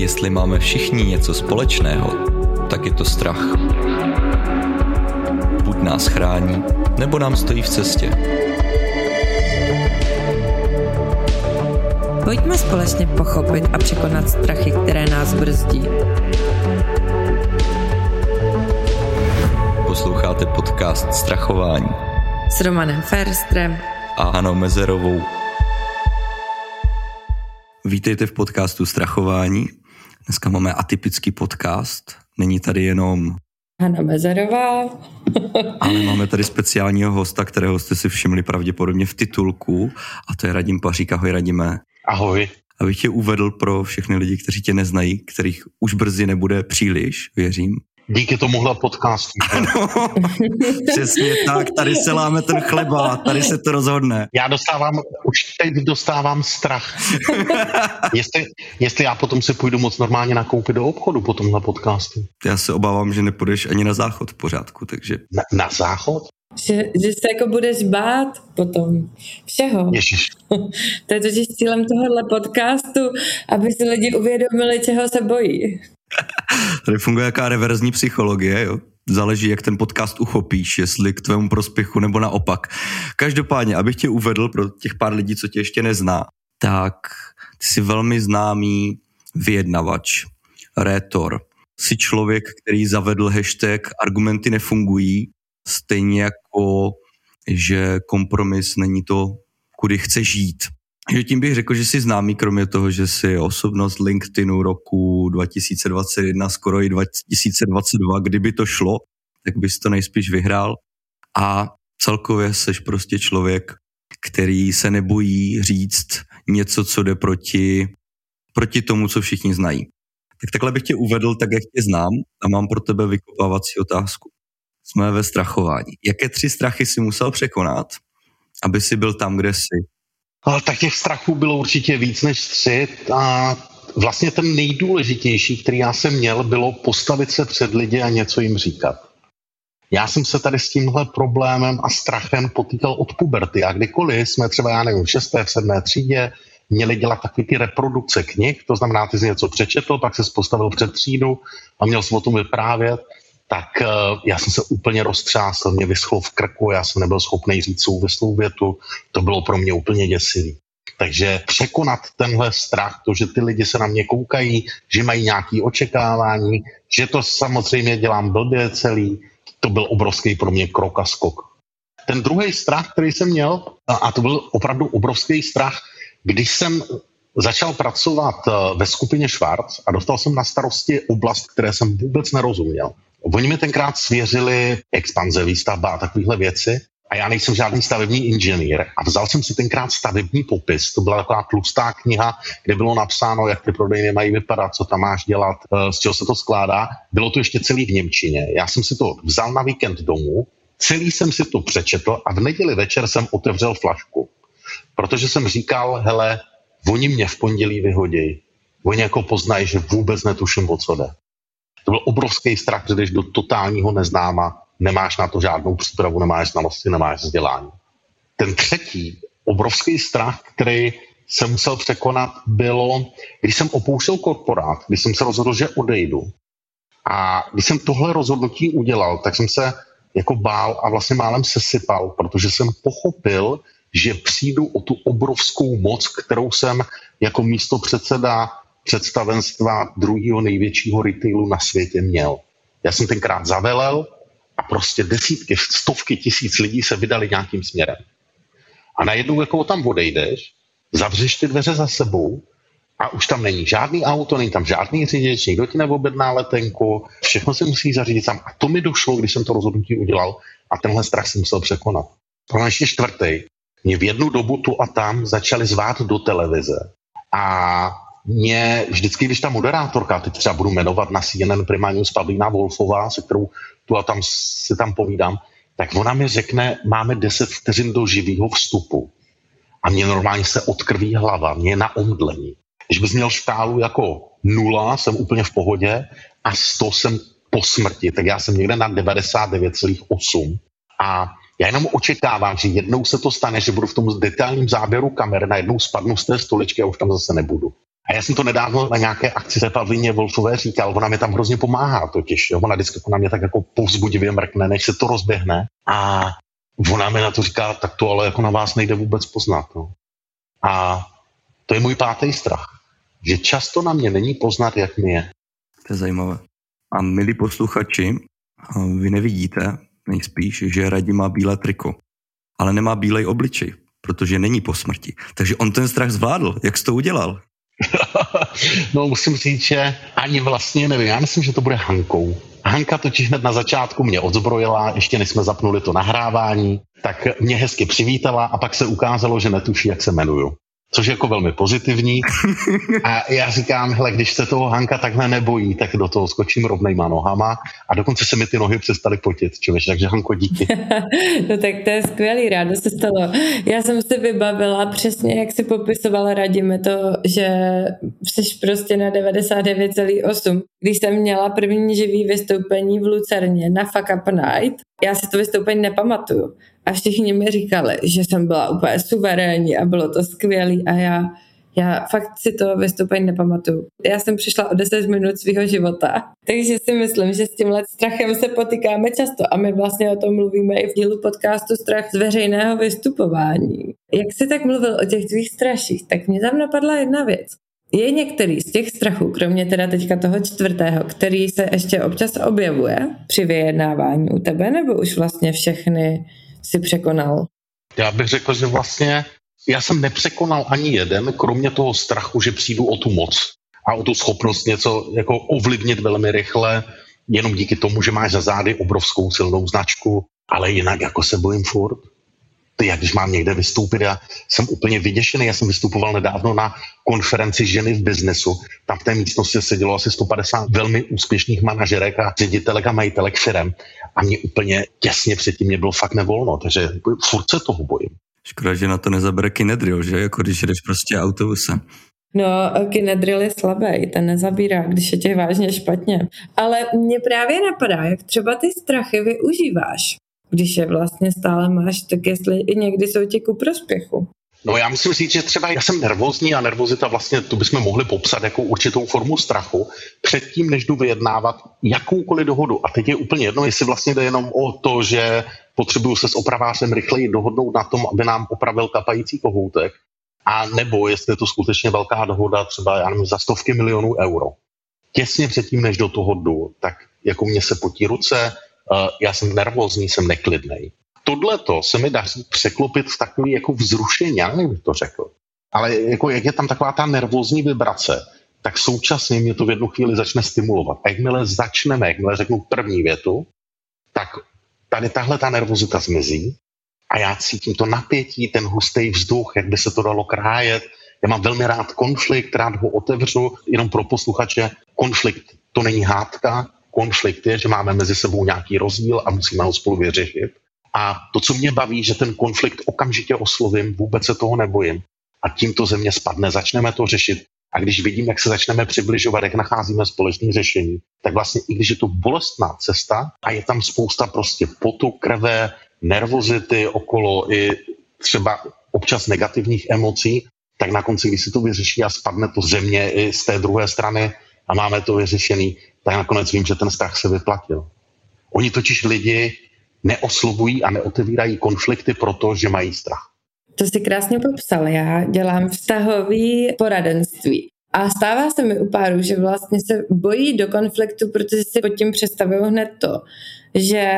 Jestli máme všichni něco společného, tak je to strach. Buď nás chrání, nebo nám stojí v cestě. Pojďme společně pochopit a překonat strachy, které nás brzdí. Posloucháte podcast Strachování S Romanem Ferstrem a Hanou Mezerovou. Vítejte v podcastu Strachování. Dneska máme atypický podcast. Není tady jenom Hana Mezerová. Ale máme tady speciálního hosta, kterého jste si všimli pravděpodobně v titulku, a to je Radim Pařík. Ahoj, Radime. Ahoj. Abych tě uvedl pro všechny lidi, kteří tě neznají, kterých už brzy nebude příliš, věřím. Díky tomuhle podcastu. Ano, přesně tak, tady se láme ten chleba, tady se to rozhodne. Už teď dostávám strach. jestli já potom si půjdu moc normálně nakoupit do obchodu po tomhle podcastu. Já se obávám, že nepůjdeš ani na záchod v pořádku, takže... Na záchod? Že se jako budeš bát potom všeho. Ježiš. To je totiž cílem tohohle podcastu, aby si lidi uvědomili, čeho se bojí. Tady funguje jaká reverzní psychologie, jo? Záleží, jak ten podcast uchopíš, jestli k tvému prospěchu nebo naopak. Každopádně, abych tě uvedl pro těch pár lidí, co tě ještě nezná, tak ty jsi velmi známý vyjednavač, rétor. Jsi člověk, který zavedl hashtag argumenty nefungují, stejně jako, že kompromis není to, kudy chceš jít. Že tím bych řekl, že jsi známý, kromě toho, že jsi osobnost LinkedInu roku 2021, skoro i 2022, kdyby to šlo, tak bys to nejspíš vyhrál. A celkově seš prostě člověk, který se nebojí říct něco, co jde proti tomu, co všichni znají. Tak takhle bych tě uvedl tak, jak tě znám, a mám pro tebe vykopávací otázku. Jsme ve strachování. Jaké 3 strachy jsi musel překonat, aby si byl tam, kde jsi? Tak těch strachů bylo určitě víc než 3 a vlastně ten nejdůležitější, který já jsem měl, bylo postavit se před lidi a něco jim říkat. Já jsem se tady s tímhle problémem a strachem potýkal od puberty a kdykoliv jsme třeba, já nevím, v 6., v 7. třídě měli dělat takový ty reprodukce knih, to znamená, ty jsi něco přečetl, pak ses postavil před třídu a měl jsi o tom vyprávět, tak já jsem se úplně roztřásl, mě vyschlo v krku, já jsem nebyl schopný říct souvislou větu, to bylo pro mě úplně děsivý. Takže překonat tenhle strach, to, že ty lidi se na mě koukají, že mají nějaké očekávání, že to samozřejmě dělám blbě celý, to byl obrovský pro mě krok a skok. Ten druhý strach, který jsem měl, a to byl opravdu obrovský strach, když jsem začal pracovat ve skupině Schwarz a dostal jsem na starosti oblast, které jsem vůbec nerozuměl. Oni mi tenkrát svěřili expanze, výstavba a takovéhle věci a já nejsem žádný stavební inženýr a vzal jsem si tenkrát stavební popis, to byla taková tlustá kniha, kde bylo napsáno, jak ty prodejny mají vypadat, co tam máš dělat, z čeho se to skládá. Bylo to ještě celý v němčině. Já jsem si to vzal na víkend domů, celý jsem si to přečetl a v neděli večer jsem otevřel flašku, protože jsem říkal, hele, oni mě v pondělí vyhodí, oni jako poznají, že vůbec netuším, o co jde. To byl obrovský strach, že jdeš do totálního neznáma, nemáš na to žádnou přípravu, nemáš znalosti, nemáš vzdělání. Ten třetí obrovský strach, který jsem musel překonat, bylo, když jsem opouštěl korporát, když jsem se rozhodl, že odejdu. A když jsem tohle rozhodnutí udělal, tak jsem se jako bál a vlastně málem sesypal, protože jsem pochopil, že přijdu o tu obrovskou moc, kterou jsem jako místopředseda představenstva druhého největšího retailu na světě měl. Já jsem tenkrát zavelel a prostě desítky, stovky tisíc lidí se vydali nějakým směrem. A najednou jako tam odejdeš, zavřeš ty dveře za sebou a už tam není žádný auto, není tam žádný řidič, nikdo ti neobjedná letenku, všechno se musí zařídit sám. A to mi došlo, když jsem to rozhodnutí udělal a tenhle strach jsem musel překonat. Pro ještě 4. Mě v jednu dobu tu a tam začali zvát do televize a mě vždycky, když ta moderátorka, teď třeba budu jmenovat na CNN Prima News Pavlína Wolfová, se kterou tu a tam si tam povídám, tak ona mi řekne, máme 10 vteřin do živého vstupu. A mě normálně se odkrví hlava, mě je na omdlení. Když bys měl škálu jako 0, jsem úplně v pohodě, a 100 jsem po smrti, tak já jsem někde na 99,8. A já jenom očekávám, že jednou se to stane, že budu v tom detailním záběru kamer, najednou spadnu z té stoličky a už tam zase nebudu. A já jsem to nedávno na nějaké akci té Pavlíně Wolfové říkal, ona mi tam hrozně pomáhá totiž. Jo? Ona vždycky na mě tak jako povzbudivě mrkne, než se to rozběhne. A ona mi na to říká, tak to ale jako na vás nejde vůbec poznat. No. A to je můj 5. strach. Že často na mě není poznat, jak mi je. To je zajímavé. A milí posluchači, vy nevidíte nejspíš, že Radim má bílé triko, ale nemá bílej obličej, protože není po smrti. Takže on ten strach zvládl. Jak jsi to udělal? No musím říct, že ani vlastně nevím. Já myslím, že to bude Hankou. Hanka totiž hned na začátku mě odzbrojila, ještě než jsme zapnuli to nahrávání, tak mě hezky přivítala a pak se ukázalo, že netuší, jak se jmenuju. Což je jako velmi pozitivní. A já říkám, hele, když se toho Hanka takhle nebojí, tak do toho skočím rovnejma nohama a dokonce se mi ty nohy přestaly potit, člověk. Takže Hanko, díky. No tak to je skvělý, rádo se stalo. Já jsem si vybavila přesně, jak si popisovala Radime to, že jsi prostě na 99,8. Když jsem měla první živý vystoupení v Lucerně na Fuck Up Night, já si to vystoupení nepamatuju. A všichni mi říkali, že jsem byla úplně suverénní a bylo to skvělý a já fakt si to vystoupení nepamatuju. Já jsem přišla o 10 minut svého života, takže si myslím, že s tímhle strachem se potýkáme často a my vlastně o tom mluvíme i v dílu podcastu Strach z veřejného vystupování. Jak jsi tak mluvil o těch tvých straších, tak mě tam napadla jedna věc. Je některý z těch strachů, kromě teda teďka toho 4., který se ještě občas objevuje při vyjednávání u tebe, nebo už vlastně všechny si překonal? Já bych řekl, že vlastně já jsem nepřekonal ani jeden, kromě toho strachu, že přijdu o tu moc a o tu schopnost něco jako ovlivnit velmi rychle, jenom díky tomu, že máš za zády obrovskou silnou značku, ale jinak jako se bojím furt. Jak když mám někde vystoupit, já jsem úplně vyděšený. Já jsem vystupoval nedávno na konferenci Ženy v biznesu. Tam v té místnosti sedělo asi 150 velmi úspěšných manažerek a ředitelek a majitelek firem. A mě úplně těsně předtím mě bylo fakt nevolno, takže furt se toho bojím. Škoda, že na to nezabere Kinedril, že? Jako když jdeš prostě autobusem. No, Kinedril je slabý, ten nezabírá, když je tě vážně špatně. Ale mě právě napadá, jak třeba ty strachy využíváš. Když je vlastně stále máš, tak jestli i někdy jsou ti ku prospěchu. No já musím říct, že třeba já jsem nervózní a nervozita vlastně, tu bychom mohli popsat jako určitou formu strachu předtím, než jdu vyjednávat jakoukoliv dohodu. A teď je úplně jedno, jestli vlastně jde jenom o to, že potřebuju se s opravářem rychleji dohodnout na tom, aby nám opravil kapající kohoutek, a nebo jestli je to skutečně velká dohoda, třeba já nevím, za 100 milionů euro. Těsně předtím, než do toho jdu, tak jako mě se potí ruce, já jsem nervózní, jsem neklidnej. Tohleto se mi daří překlopit v takový jako vzrušení, já nevím, jak to řekl. Ale jako jak je tam taková ta nervózní vibrace, tak současně mě to v jednu chvíli začne stimulovat. A jakmile řeknu první větu, tak tady tahle ta nervozita zmizí a já cítím to napětí, ten hustý vzduch, jak by se to dalo krájet. Já mám velmi rád konflikt, rád ho otevřu, jenom pro posluchače. Konflikt to není hádka, konflikt je, že máme mezi sebou nějaký rozdíl a musíme ho spolu vyřešit. A to, co mě baví, že ten konflikt okamžitě oslovím, vůbec se toho nebojím. A tím to ze mě spadne, začneme to řešit. A když vidím, jak se začneme přibližovat, jak nacházíme společné řešení, tak vlastně i když je to bolestná cesta a je tam spousta prostě potu, krve, nervozity okolo i třeba občas negativních emocí, tak na konci, když se to vyřeší a spadne to ze mě i z té druhé strany a máme to vyřešený, tak nakonec vím, že ten vztah se vyplatil. Oni totiž lidi neoslovují a neotevírají konflikty proto, že mají strach. To si krásně popsal. Já dělám vztahový poradenství. A stává se mi u párů, že vlastně se bojí do konfliktu, protože si pod tím představují hned to, že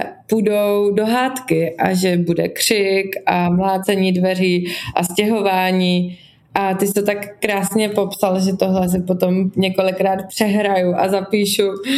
půjdou do hádky a že bude křik a mlácení dveří a stěhování. A ty jsi to tak krásně popsal, že tohle si potom několikrát přehraju a zapíšu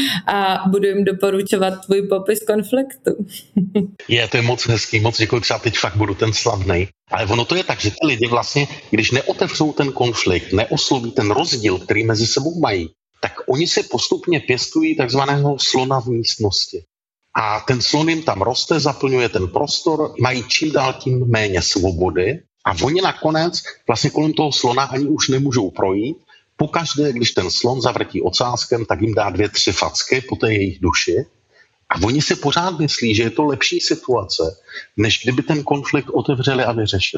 a budu jim doporučovat tvůj popis konfliktu. To je moc hezký, moc děkuji, třeba teď fakt budu ten slavnej. Ale ono to je tak, že ty lidi vlastně, když neotevřou ten konflikt, neosloví ten rozdíl, který mezi sebou mají, tak oni si postupně pěstují takzvaného slona v místnosti. A ten slon jim tam roste, zaplňuje ten prostor, mají čím dál tím méně svobody. A oni nakonec vlastně kolem toho slona ani už nemůžou projít. Pokaždé, když ten slon zavrtí ocáskem, tak jim dá 2-3 facky po té jejich duši. A oni si pořád myslí, že je to lepší situace, než kdyby ten konflikt otevřeli a vyřešili.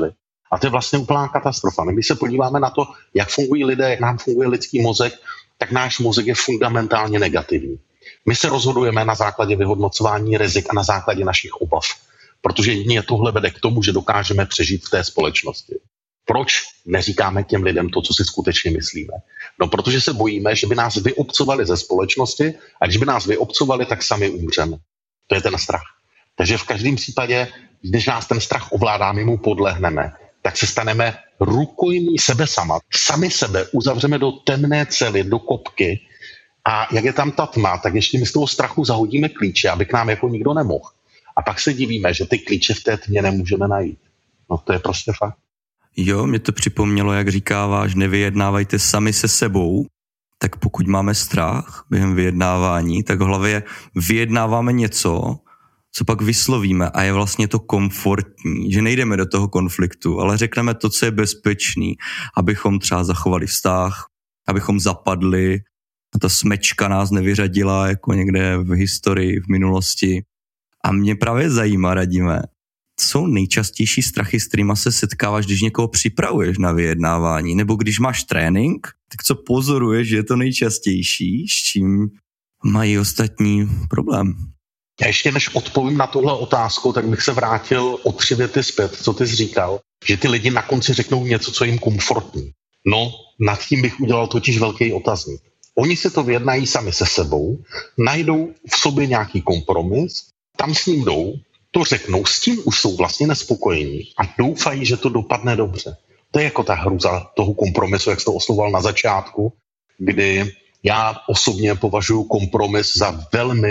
A to je vlastně úplná katastrofa. Když se podíváme na to, jak fungují lidé, jak nám funguje lidský mozek, tak náš mozek je fundamentálně negativní. My se rozhodujeme na základě vyhodnocování rizik a na základě našich obav. Protože jedině tohle vede k tomu, že dokážeme přežít v té společnosti. Proč neříkáme těm lidem to, co si skutečně myslíme? No, protože se bojíme, že by nás vyobcovali ze společnosti a když by nás vyobcovali, tak sami umřeme. To je ten strach. Takže v každém případě, když nás ten strach ovládá, my mu podlehneme, tak se staneme rukojmí sebe sama. Sami sebe uzavřeme do temné cely, do kopky a jak je tam ta tma, tak ještě my z toho strachu zahodíme klíče, aby k nám jako nikdo nemohl. A pak se divíme, že ty klíče v té tmě nemůžeme najít. No to je prostě fakt. Jo, mě to připomnělo, jak říkáváš, nevyjednávajte sami se sebou, tak pokud máme strach během vyjednávání, tak v hlavě vyjednáváme něco, co pak vyslovíme a je vlastně to komfortní, že nejdeme do toho konfliktu, ale řekneme to, co je bezpečný, abychom třeba zachovali vztah, abychom zapadli a ta smečka nás nevyřadila jako někde v historii, v minulosti. A mě právě zajímá, Radime, co jsou nejčastější strachy, s kterýma se setkáváš, když někoho připravuješ na vyjednávání, nebo když máš trénink, tak co pozoruješ, že je to nejčastější, s čím mají ostatní problém? Já ještě než odpovím na tuhle otázku, tak bych se vrátil o 3 věty zpět, co ty jsi říkal, že ty lidi na konci řeknou něco, co jim komfortní. No, nad tím bych udělal totiž velký otazník. Oni si to vyjednají sami se sebou, najdou v sobě nějaký kompromis, tam s ním jdou, to řeknou, s tím už jsou vlastně nespokojení a doufají, že to dopadne dobře. To je jako ta hruza toho kompromisu, jak jsi to oslovoval na začátku, kdy já osobně považuji kompromis za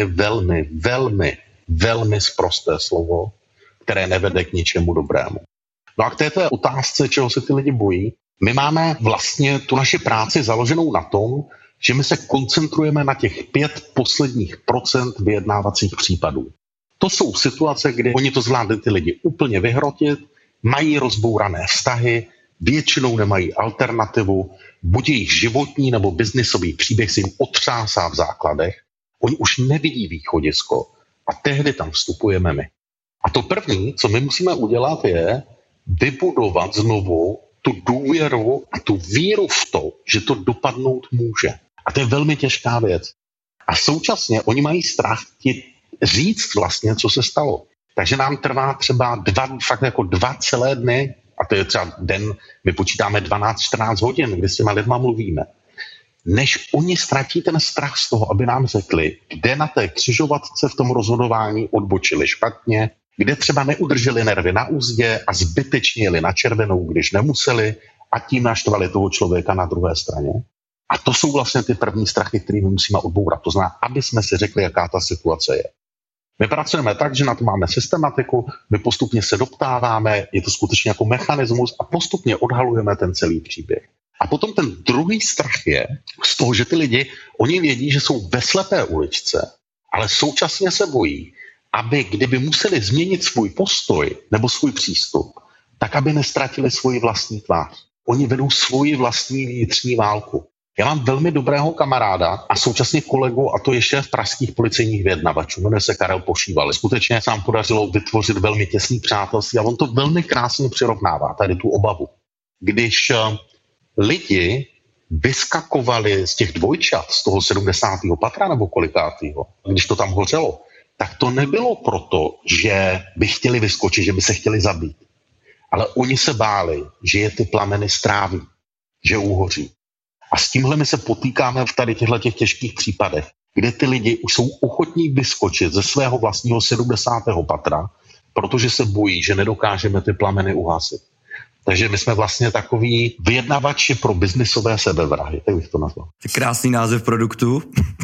velmi sprosté slovo, které nevede k ničemu dobrému. No a k této otázce, čeho se ty lidi bojí, my máme vlastně tu naši práci založenou na tom, že my se koncentrujeme na těch 5 posledních procent vyjednávacích případů. To jsou situace, kdy oni to zvládli ty lidi úplně vyhrotit, mají rozbourané vztahy, většinou nemají alternativu, buď jejich životní nebo biznisový příběh si jim otřásá v základech, oni už nevidí východisko a tehdy tam vstupujeme my. A to první, co my musíme udělat, je vybudovat znovu tu důvěru a tu víru v to, že to dopadnout může. A to je velmi těžká věc. A současně oni mají strach ti říct vlastně, co se stalo. Takže nám trvá třeba 2 celé dny, a to je třeba den, my počítáme 12-14 hodin, kdy s těma lidma mluvíme, než oni ztratí ten strach z toho, aby nám řekli, kde na té křižovatce v tom rozhodování odbočili špatně, kde třeba neudrželi nervy na úzdě a zbytečně jeli na červenou, když nemuseli a tím naštvali toho člověka na druhé straně. A to jsou vlastně ty první strachy, které my musíme odbourat. To znamená, aby jsme si řekli, jaká ta situace je. My pracujeme tak, že na to máme systematiku, my postupně se doptáváme, je to skutečně jako mechanismus a postupně odhalujeme ten celý příběh. A potom ten druhý strach je z toho, že ty lidi, oni vědí, že jsou ve slepé uličce, ale současně se bojí, aby kdyby museli změnit svůj postoj nebo svůj přístup, tak aby nestratili svoji vlastní tvář. Oni vedou svoji vlastní vnitřní válku. Já mám velmi dobrého kamaráda a současně kolegu, a to je šéf pražských policejních vyjednavačů, jmenuje se Karel Pošíval. Skutečně se nám podařilo vytvořit velmi těsný přátelství a on to velmi krásně přirovnává, tady tu obavu. Když lidi vyskakovali z těch dvojčat, z toho 70. patra nebo kolikátýho, když to tam hořelo, tak to nebylo proto, že by chtěli vyskočit, že by se chtěli zabít. Ale oni se báli, že je ty plameny stráví, že uhoří. A s tímhle my se potýkáme v tady těchto těžkých případech, kde ty lidi už jsou ochotní vyskočit ze svého vlastního 70. patra, protože se bojí, že nedokážeme ty plameny uhasit. Takže my jsme vlastně takový vyjednavači pro biznisové sebevrahy, tak bych to nazval. Krásný název produktu,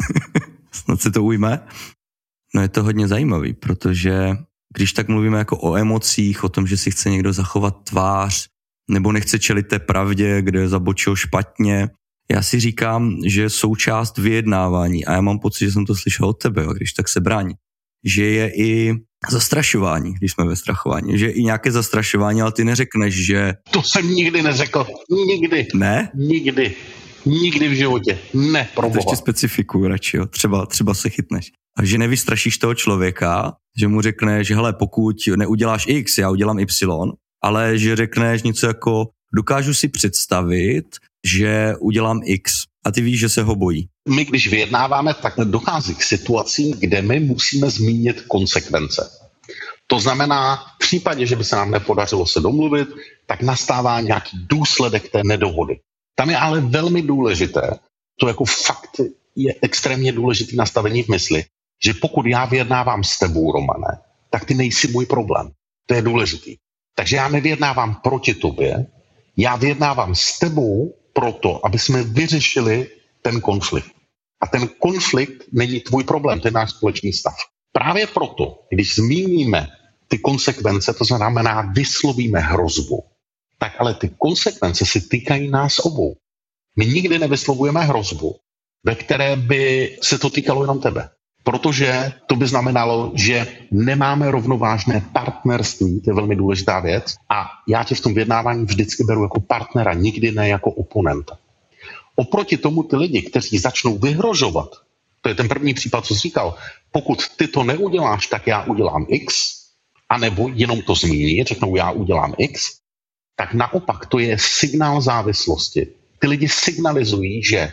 snad se to ujme. No je to hodně zajímavý, protože když tak mluvíme jako o emocích, o tom, že si chce někdo zachovat tvář, nebo nechce čelit té pravdě, kde zabočil špatně, já si říkám, že součást vyjednávání, a já mám pocit, že jsem to slyšel od tebe, a když tak se brání, že je i zastrašování, když jsme ve strachování, že je i nějaké zastrašování, ale ty neřekneš, že... To jsem nikdy neřekl. Nikdy. Ne? Nikdy v životě. Ne, pro boha. To ještě specifikuju radši, jo. Třeba se chytneš. A že nevystrašíš toho člověka, že mu řekneš, že hele, pokud neuděláš X, já udělám Y, ale že řekneš něco jako dokážu si představit, že udělám X a ty víš, že se ho bojí. My, když vyjednáváme, tak dochází k situacím, kde my musíme zmínit konsekvence. To znamená, v případě, že by se nám nepodařilo se domluvit, tak nastává nějaký důsledek té nedohody. Tam je ale velmi důležité, to jako fakt je extrémně důležitý nastavení v mysli, že pokud já vyjednávám s tebou, Romane, tak ty nejsi můj problém. To je důležitý. Takže já nevyjednávám proti tobě, já vyjednávám s tebou proto, aby jsme vyřešili ten konflikt. A ten konflikt není tvůj problém, to je náš společný stav. Právě proto, když zmíníme ty konsekvence, to znamená vyslovíme hrozbu, tak ale ty konsekvence se týkají nás obou. My nikdy nevyslovujeme hrozbu, ve které by se to týkalo jenom tebe. Protože to by znamenalo, že nemáme rovnovážné partnerství, to je velmi důležitá věc, a já tě v tom vyjednávání vždycky beru jako partnera, nikdy ne jako oponenta. Oproti tomu ty lidi, kteří začnou vyhrožovat, to je ten první případ, co jsi říkal, pokud ty to neuděláš, tak já udělám X, anebo jenom to zmíní, řeknou já udělám X, tak naopak to je signál závislosti. Ty lidi signalizují, že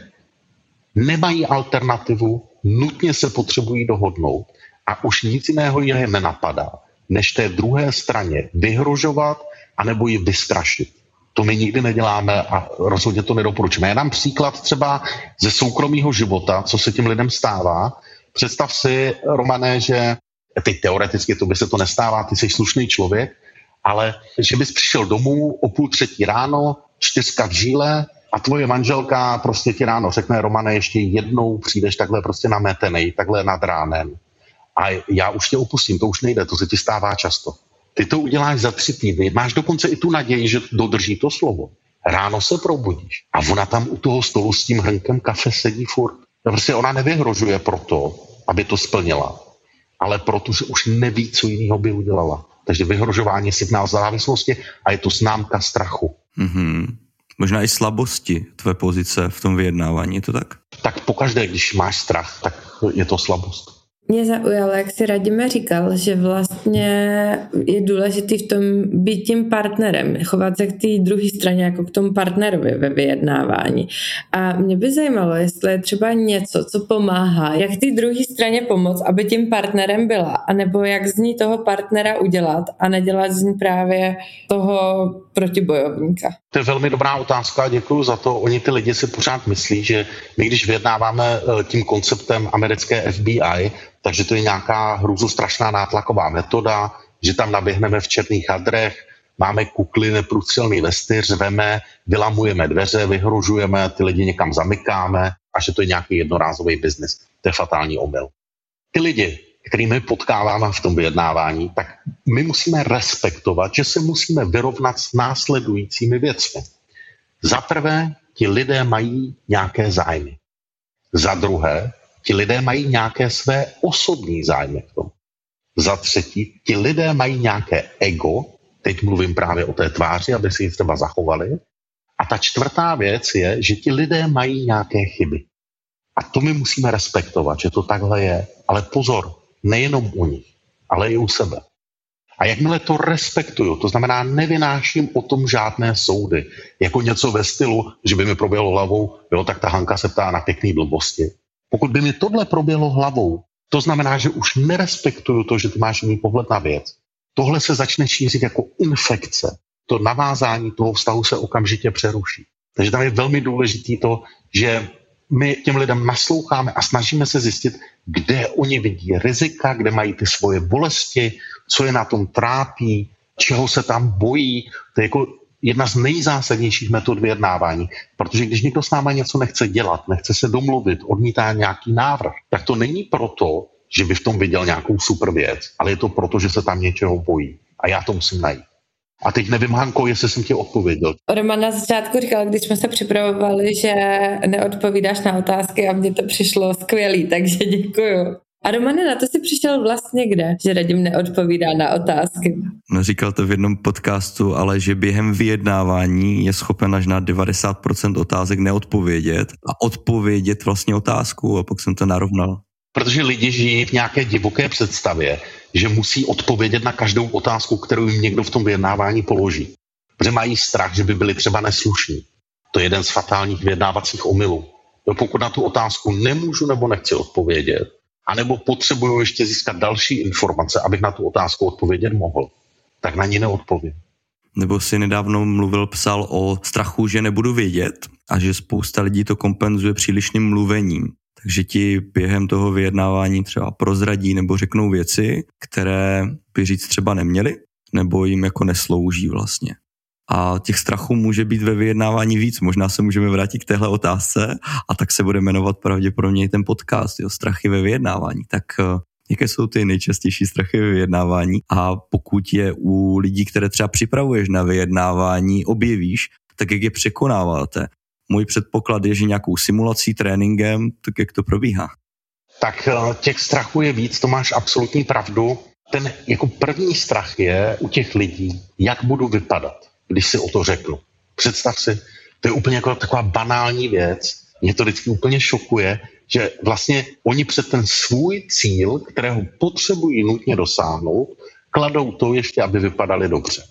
nemají alternativu, nutně se potřebují dohodnout a už nic jiného je nenapadá, než té druhé straně vyhrožovat anebo ji vystrašit. To my nikdy neděláme a rozhodně to nedoporučíme. Já dám příklad třeba ze soukromého života, co se těm lidem stává. Představ si, Romane, že teď teoreticky to by se to nestává, ty jsi slušný člověk, ale že bys přišel domů o 2:30 ráno, 4 v žíle a tvoje manželka prostě ti ráno řekne, Romane, ještě jednou přijdeš takhle prostě nametenej, takhle nad ránem. A já už tě opustím, to už nejde, to se ti stává často. Ty to uděláš za 3 týdny, máš dokonce i tu naději, že dodrží to slovo. Ráno se probudíš a ona tam u toho stolu s tím hrnkem kafe sedí furt. Prostě ona nevyhrožuje proto, aby to splnila, ale protože už neví, co jiného by udělala. Takže vyhrožování je signál závislosti a je to známka strachu. Mm-hmm. Možná i slabosti tvé pozice v tom vyjednávání, je to tak? Tak pokaždé, když máš strach, tak je to slabost. Mě zaujalo, jak si Radime říkal, že vlastně je důležitý v tom být tím partnerem, chovat se k té druhé straně jako k tomu partnerovi ve vyjednávání. A mě by zajímalo, jestli je třeba něco, co pomáhá, jak té druhé straně pomoct, aby tím partnerem byla, anebo jak z ní toho partnera udělat a nedělat z ní právě toho protibojovníka. To je velmi dobrá otázka, děkuji za to. Oni ty lidi si pořád myslí, že my když vyjednáváme tím konceptem americké FBI, takže to je nějaká hrůzostrašná nátlaková metoda, že tam naběhneme v černých hadrech, máme kukly, neprůstřelný vesty, řveme, vylamujeme dveře, vyhrožujeme, ty lidi někam zamykáme a že to je nějaký jednorázový biznis. To je fatální omyl. Ty lidi, kterými potkáváme v tom vyjednávání, tak my musíme respektovat, že se musíme vyrovnat s následujícími věcmi. Za prvé, ti lidé mají nějaké zájmy. Za druhé, ti lidé mají nějaké své osobní zájmy v tom. Za třetí, ti lidé mají nějaké ego, teď mluvím právě o té tváři, aby si ji třeba zachovali. A ta čtvrtá věc je, že ti lidé mají nějaké chyby. A to my musíme respektovat, že to takhle je. Ale pozor, nejenom u nich, ale i u sebe. A jakmile to respektuju, to znamená nevynáším o tom žádné soudy, jako něco ve stylu, že by mi proběhlo hlavou, jo, tak ta Hanka se ptá na pěkný blbosti. Pokud by mi tohle proběhlo hlavou, to znamená, že už nerespektuju to, že ty máš jiný pohled na věc. Tohle se začne šířit jako infekce. To navázání toho vztahu se okamžitě přeruší. Takže tam je velmi důležitý to, že my těm lidem nasloucháme a snažíme se zjistit, kde oni vidí rizika, kde mají ty svoje bolesti, co je na tom trápí, čeho se tam bojí. To je jako jedna z nejzásadnějších metod vyjednávání, protože když někdo s náma něco nechce dělat, nechce se domluvit, odmítá nějaký návrh, tak to není proto, že by v tom viděl nějakou super věc, ale je to proto, že se tam něčeho bojí. A já to musím najít. A teď nevím, Hanko, jestli jsem ti odpověděl. Roman na začátku říkal, když jsme se připravovali, že neodpovídáš na otázky a mně to přišlo skvělý, takže děkuju. A Romane, na to si přišel vlastně kde, že Radim neodpovídá na otázky? No, říkal to v jednom podcastu, ale že během vyjednávání je schopen až na 90% otázek neodpovědět a odpovědět vlastně otázku a pak jsem to narovnal. Protože lidi žijí v nějaké divoké představě, že musí odpovědět na každou otázku, kterou jim někdo v tom vyjednávání položí. Protože mají strach, že by byli třeba neslušní. To je jeden z fatálních vyjednávacích omylů. Pokud na tu otázku nemůžu nebo nechci odpovědět, anebo potřebuju ještě získat další informace, abych na tu otázku odpovědět mohl, tak na ní neodpovím. Nebo si nedávno psal o strachu, že nebudu vědět a že spousta lidí to kompenzuje přílišným mluvením. Takže ti během toho vyjednávání třeba prozradí nebo řeknou věci, které by říct třeba neměli, nebo jim jako neslouží vlastně. A těch strachů může být ve vyjednávání víc. Možná se můžeme vrátit k téhle otázce a tak se bude jmenovat pravděpodobně i ten podcast, strachy ve vyjednávání. Tak jaké jsou ty nejčastější strachy ve vyjednávání? A pokud je u lidí, které třeba připravuješ na vyjednávání, objevíš, tak jak je překonáváte? Můj předpoklad je, že nějakou simulací, tréninkem, tak jak to probíhá? Tak těch strachů je víc, to máš absolutní pravdu. Ten jako první strach je u těch lidí, jak budu vypadat, když si o to řeknu. Představ si, to je úplně jako taková banální věc. Mě to vždycky úplně šokuje, že vlastně oni před ten svůj cíl, kterého potřebují nutně dosáhnout, kladou to ještě, aby vypadali dobře.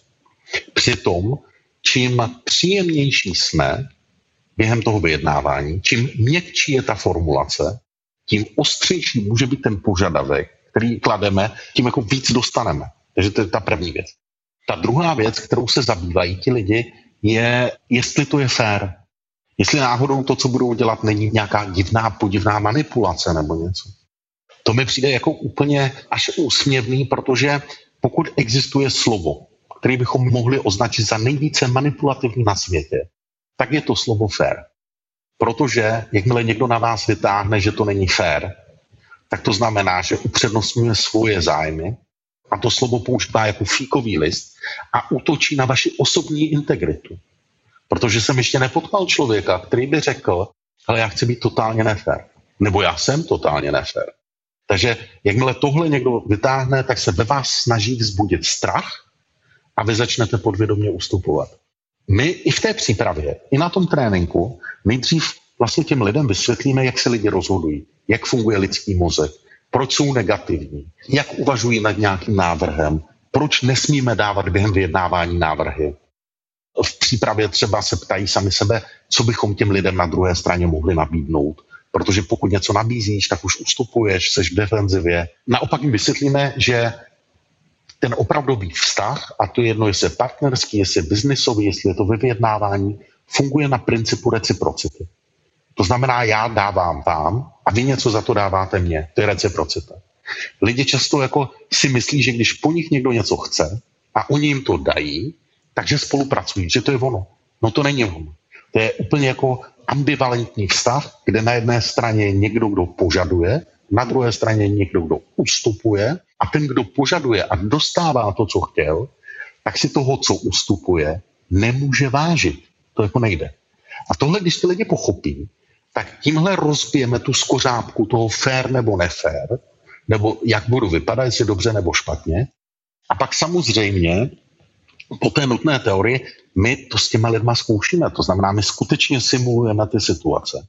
Přitom, čím příjemnější jsme během toho vyjednávání, čím měkčí je ta formulace, tím ostřejší může být ten požadavek, který klademe, tím jako víc dostaneme. Takže to je ta první věc. Ta druhá věc, kterou se zabývají ti lidi, je, jestli to je fér. Jestli náhodou to, co budou dělat, není nějaká podivná manipulace nebo něco. To mi přijde jako úplně až úsměvný, protože pokud existuje slovo, které bychom mohli označit za nejvíce manipulativní na světě, tak je to slovo fér. Protože jakmile někdo na vás vytáhne, že to není fér, tak to znamená, že upřednostňuje svoje zájmy a to slovo používá jako fíkový list a útočí na vaši osobní integritu. Protože jsem ještě nepotkal člověka, který by řekl, ale já chci být totálně nefér. Nebo já jsem totálně nefér. Takže jakmile tohle někdo vytáhne, tak se ve vás snaží vzbudit strach a vy začnete podvědomě ustupovat. My i v té přípravě, i na tom tréninku, nejdřív vlastně těm lidem vysvětlíme, jak se lidi rozhodují, jak funguje lidský mozek, proč jsou negativní, jak uvažují nad nějakým návrhem, proč nesmíme dávat během vyjednávání návrhy. V přípravě třeba se ptají sami sebe, co bychom těm lidem na druhé straně mohli nabídnout. Protože pokud něco nabízíš, tak už ustupuješ, seš v defenzivě. Naopak jim vysvětlíme, že ten opravdový vztah, a to je jedno, jestli je partnerský, jestli je biznisový, jestli je to ve vyjednávání, funguje na principu reciprocity. To znamená, já dávám vám a vy něco za to dáváte mně. To je reciprocita. Lidi často jako si myslí, že když po nich někdo něco chce a oni jim to dají, takže spolupracují, že to je ono. No to není ono. To je úplně jako ambivalentní vztah, kde na jedné straně je někdo, kdo požaduje, na druhé straně je někdo, kdo ustupuje a ten, kdo požaduje a dostává to, co chtěl, tak si toho, co ustupuje, nemůže vážit. To jako nejde. A tohle, když ty lidi pochopí, tak tímhle rozbijeme tu skořápku toho fér nebo nefér, nebo jak budu vypadat, jestli dobře nebo špatně. A pak samozřejmě po té nutné teorii my to s těma lidma zkoušíme. To znamená, my skutečně simulujeme ty situace.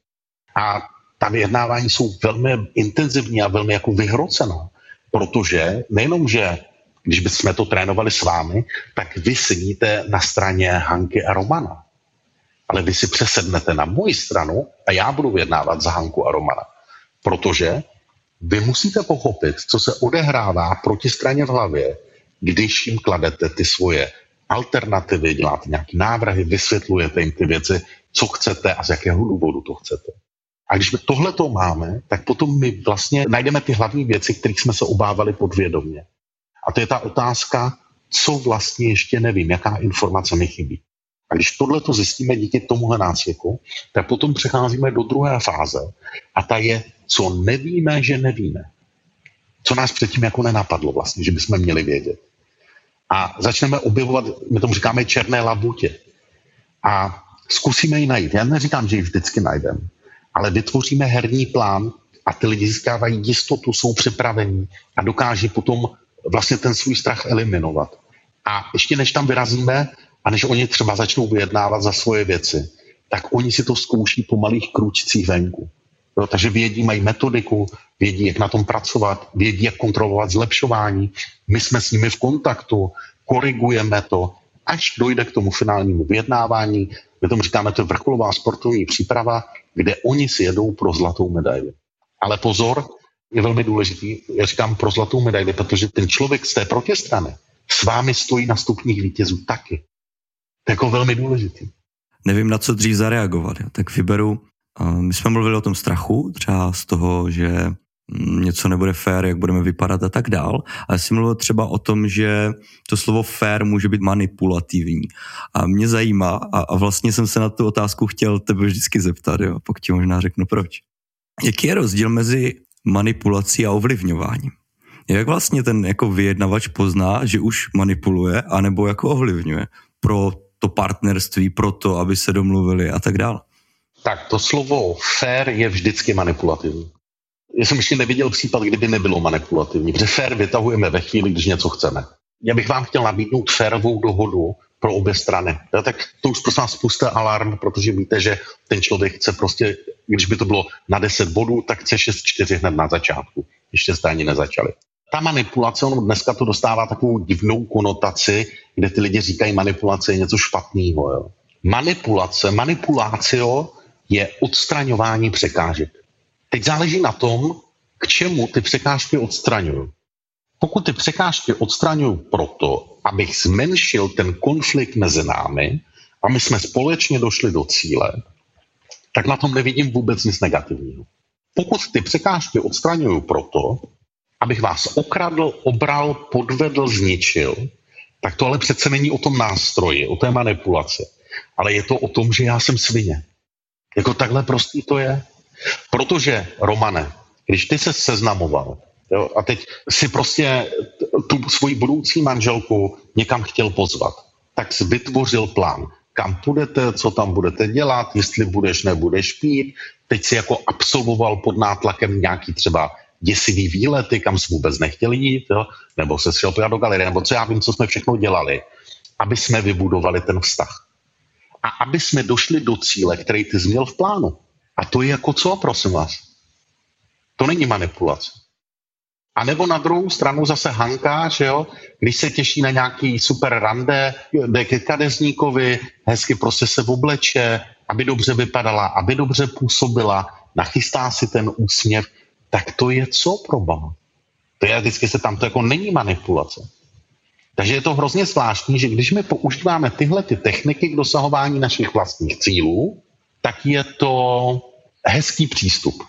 A ta vyjednávání jsou velmi intenzivní a velmi jako vyhrocená. Protože nejenom, že když bychom to trénovali s vámi, tak vy sedíte na straně Hanky a Romana. Ale vy si přesednete na moji stranu a já budu vyjednávat za Hanku a Romana. Protože vy musíte pochopit, co se odehrává proti straně v hlavě, když jim kladete ty svoje alternativy, děláte nějaké návrhy, vysvětlujete jim ty věci, co chcete a z jakého důvodu to chcete. A když my tohleto máme, tak potom my vlastně najdeme ty hlavní věci, kterých jsme se obávali podvědomě. A to je ta otázka, co vlastně ještě nevím, jaká informace mi chybí. A když tohleto zjistíme díky tomuhle nácviku, tak potom přecházíme do druhé fáze. A ta je, co nevíme, že nevíme. Co nás předtím jako nenapadlo vlastně, že bychom měli vědět. A začneme objevovat, my tomu říkáme černé labutě. A zkusíme ji najít. Já neříkám, že ji vždycky najdeme, ale vytvoříme herní plán a ty lidi získávají jistotu, jsou připravení a dokáží potom vlastně ten svůj strach eliminovat. A ještě než tam vyrazíme a než oni třeba začnou vyjednávat za svoje věci, tak oni si to zkouší po malých krůčcích venku. Jo, takže vědí, mají metodiku, vědí, jak na tom pracovat, vědí, jak kontrolovat zlepšování. My jsme s nimi v kontaktu, korigujeme to, až dojde k tomu finálnímu vyjednávání. My tomu říkáme, to je vrcholová sportovní příprava, kde oni si jedou pro zlatou medaili. Ale pozor, je velmi důležitý, já říkám pro zlatou medaili, protože ten člověk z té protistrany s vámi stojí na stupních vítězů taky. To je jako velmi důležitý. Nevím, na co dřív zareagovat. Tak vyberu, my jsme mluvili o tom strachu, třeba z toho, že něco nebude fair, jak budeme vypadat a tak dál. A já si mluvil třeba o tom, že to slovo fair může být manipulativní. A mě zajímá, a vlastně jsem se na tu otázku chtěl tebe vždycky zeptat, jo, pak ti možná řeknu proč. Jaký je rozdíl mezi manipulací a ovlivňováním? Jak vlastně ten jako vyjednavač pozná, že už manipuluje, anebo jako ovlivňuje pro to partnerství, pro to, aby se domluvili a tak dále? Tak to slovo fair je vždycky manipulativní. Já jsem ještě neviděl případ, kdyby nebylo manipulativní, protože fair vytahujeme ve chvíli, když něco chceme. Já bych vám chtěl nabídnout férovou dohodu pro obě strany. Ja, tak to už prosím vás spuste alarm, protože víte, že ten člověk chce prostě, když by to bylo na 10 bodů, tak chce 6-4 hned na začátku. Ještě jste ani nezačali. Ta manipulace, dneska to dostává takovou divnou konotaci, kde ty lidi říkají, manipulace je něco špatného. Jo. Manipulácio je odstraňování překážek. Teď záleží na tom, k čemu ty překážky odstraňují. Pokud ty překážky odstraňují proto, abych zmenšil ten konflikt mezi námi a my jsme společně došli do cíle, tak na tom nevidím vůbec nic negativního. Pokud ty překážky odstraňují proto, abych vás okradl, obral, podvedl, zničil, tak to ale přece není o tom nástroji, o té manipulaci, ale je to o tom, že já jsem svině. Jako takhle prostý to je. Protože, Romane, když ty se seznamoval, jo, a teď si prostě tu svoji budoucí manželku někam chtěl pozvat, tak jsi vytvořil plán, kam půjdete, co tam budete dělat, jestli budeš, nebudeš pít. Teď si jako absolvoval pod nátlakem nějaký třeba děsivý výlety, kam jsi vůbec nechtěl jít, jo, nebo se šel do galerie, nebo co já vím, co jsme všechno dělali, aby jsme vybudovali ten vztah. A aby jsme došli do cíle, který ty jsi měl v plánu. A to je jako co, prosím vás? To není manipulace. A nebo na druhou stranu zase Hanka, že jo, když se těší na nějaký super rande, jde ke kadeřníkovi, hezky prostě se obleče, aby dobře vypadala, aby dobře působila, nachystá si ten úsměv, tak to je co pro Boha? To je vždycky se tam, to jako není manipulace. Takže je to hrozně zvláštní, že když my používáme tyhle ty techniky k dosahování našich vlastních cílů, tak je to hezký přístup.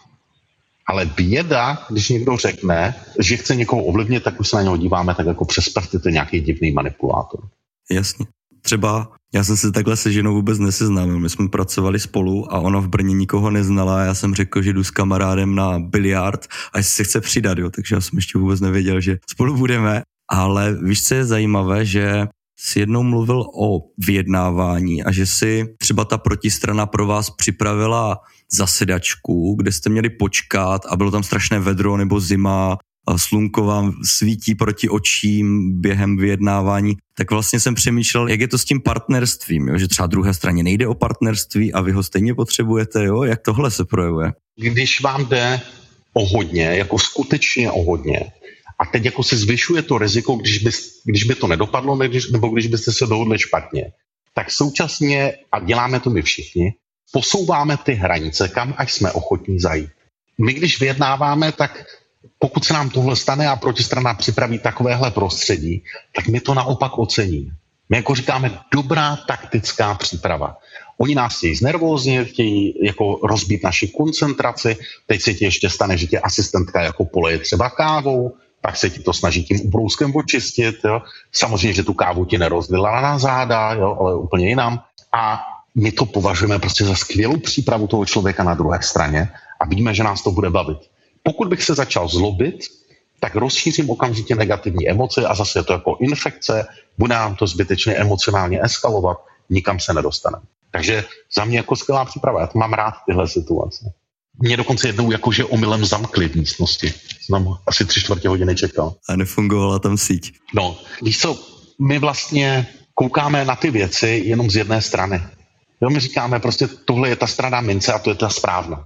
Ale běda, když někdo řekne, že chce někoho ovlivnit, tak už se na něho díváme tak jako přes prsty, to je nějaký divný manipulátor. Jasně. Třeba já jsem se takhle se ženou vůbec neseznámil. My jsme pracovali spolu a ona v Brně nikoho neznala a já jsem řekl, že jdu s kamarádem na biliard a jestli se chce přidat, jo. Takže já jsem ještě vůbec nevěděl, že spolu budeme. Ale víš, co je zajímavé, že jsi jednou mluvil o vyjednávání a že si třeba ta protistrana pro vás připravila zasedačku, kde jste měli počkat a bylo tam strašné vedro nebo zima a slunko vám svítí proti očím během vyjednávání, tak vlastně jsem přemýšlel, jak je to s tím partnerstvím, jo? Že třeba druhé straně nejde o partnerství a vy ho stejně potřebujete, jo? Jak tohle se projevuje? Když vám jde o hodně, jako skutečně o hodně, a teď jako se zvyšuje to riziko, když by to nedopadlo, nebo když byste se dohodli špatně, tak současně, a děláme to my všichni, posouváme ty hranice, kam až jsme ochotní zajít. My když vyjednáváme, tak pokud se nám tohle stane a protistrana připraví takovéhle prostředí, tak my to naopak oceníme. My jako říkáme dobrá taktická příprava. Oni nás chtějí znervóznit, chtějí jako rozbít naši koncentraci, teď se ti ještě stane, že tě asistentka jako poleje třeba kávou, tak se ti to snaží tím ubrouskem očistit. Jo. Samozřejmě, že tu kávu ti nerozlila na záda, jo, ale úplně jinam. A my to považujeme prostě za skvělou přípravu toho člověka na druhé straně a víme, že nás to bude bavit. Pokud bych se začal zlobit, tak rozšířím okamžitě negativní emoce a zase je to jako infekce, bude nám to zbytečně emocionálně eskalovat, nikam se nedostaneme. Takže za mě jako skvělá příprava, já to mám rád tyhle situace. Mě dokonce jednou jakože omylem zamkli v místnosti. Jsem asi 3/4 hodiny čekal. A nefungovala tam síť. No, víš co, my vlastně koukáme na ty věci jenom z jedné strany. Jo, my říkáme prostě, tohle je ta strana mince a to je ta správná.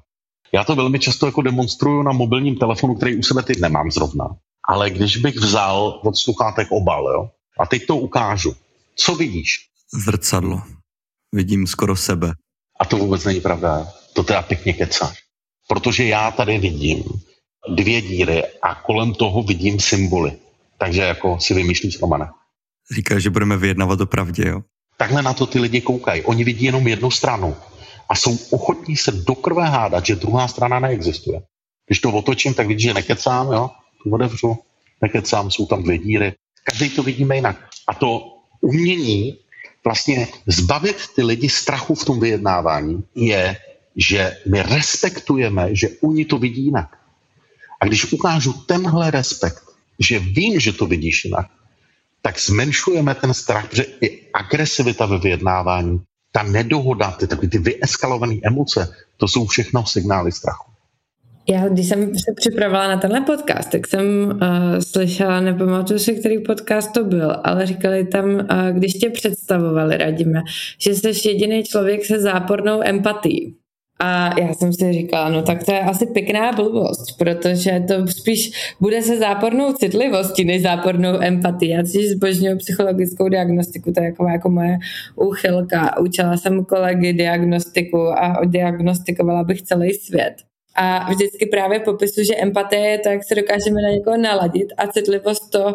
Já to velmi často jako demonstruju na mobilním telefonu, který u sebe teď nemám zrovna. Ale když bych vzal od sluchátek obal, jo, a teď to ukážu, co vidíš? Zrcadlo. Vidím skoro sebe. A to vůbec není pravda. To teda pěkně kecáš. Protože já tady vidím 2 díry a kolem toho vidím symboly. Takže jako si vymýšlíš, Romane. Říkáš, že budeme vyjednávat o pravdě, jo? Takhle na to ty lidi koukají. Oni vidí jenom jednu stranu. A jsou ochotní se do krve hádat, že druhá strana neexistuje. Když to otočím, tak vidíš, že nekecám, jo? Tu otevřu, nekecám, jsou tam 2 díry. Každý to vidíme jinak. A to umění vlastně zbavit ty lidi strachu v tom vyjednávání je, že my respektujeme, že oni to vidí jinak. A když ukážu tenhle respekt, že vím, že to vidíš jinak, tak zmenšujeme ten strach, že i agresivita ve vyjednávání, ta nedohoda, ty vyeskalované emoce, to jsou všechno signály strachu. Já, když jsem se připravila na tenhle podcast, tak jsem slyšela, nepamatuju si, který podcast to byl, ale říkali tam, když tě představovali, Radime, že jsi jediný člověk se zápornou empatií. A já jsem si říkala, no tak to je asi pěkná blbost, protože to spíš bude se zápornou citlivostí než zápornou empatii. Já si zbožňuji psychologickou diagnostiku, to je jako moje úchylka. Učila jsem kolegy diagnostiku a odiagnostikovala bych celý svět. A vždycky právě popisuji, že empatie je to, jak se dokážeme na někoho naladit a citlivost to,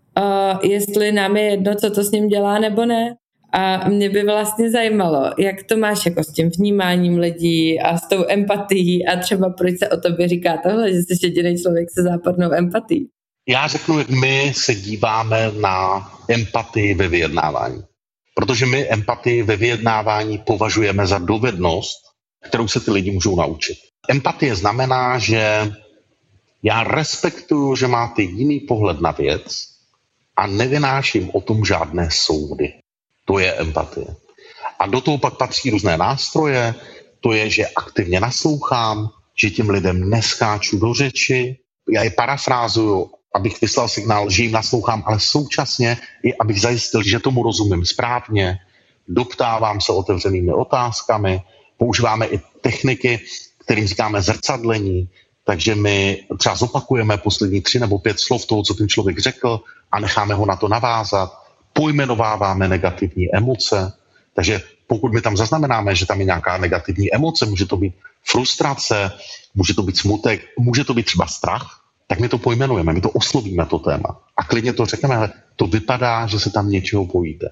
jestli nám je jedno, co to s ním dělá nebo ne. A mě by vlastně zajímalo, jak to máš jako s tím vnímáním lidí a s tou empatií a třeba proč se o tobě říká tohle, že jsi jediný člověk se zápornou empatií. Já řeknu, jak my se díváme na empatii ve vyjednávání. Protože my empatii ve vyjednávání považujeme za dovednost, kterou se ty lidi můžou naučit. Empatie znamená, že já respektuju, že máte jiný pohled na věc a nevynáším o tom žádné soudy. To je empatie. A do toho pak patří různé nástroje, to je, že aktivně naslouchám, že těm lidem neskáču do řeči. Já je parafrázuju, abych vyslal signál, že jim naslouchám, ale současně i abych zajistil, že tomu rozumím správně, doptávám se otevřenými otázkami, používáme i techniky, kterým říkáme zrcadlení, takže my třeba zopakujeme poslední 3 nebo 5 slov toho, co ten člověk řekl a necháme ho na to navázat, pojmenováváme negativní emoce, takže pokud my tam zaznamenáme, že tam je nějaká negativní emoce, může to být frustrace, může to být smutek, může to být třeba strach, tak my to pojmenujeme, my to oslovíme, to téma. A klidně to řekneme, ale to vypadá, že se tam něčeho bojíte.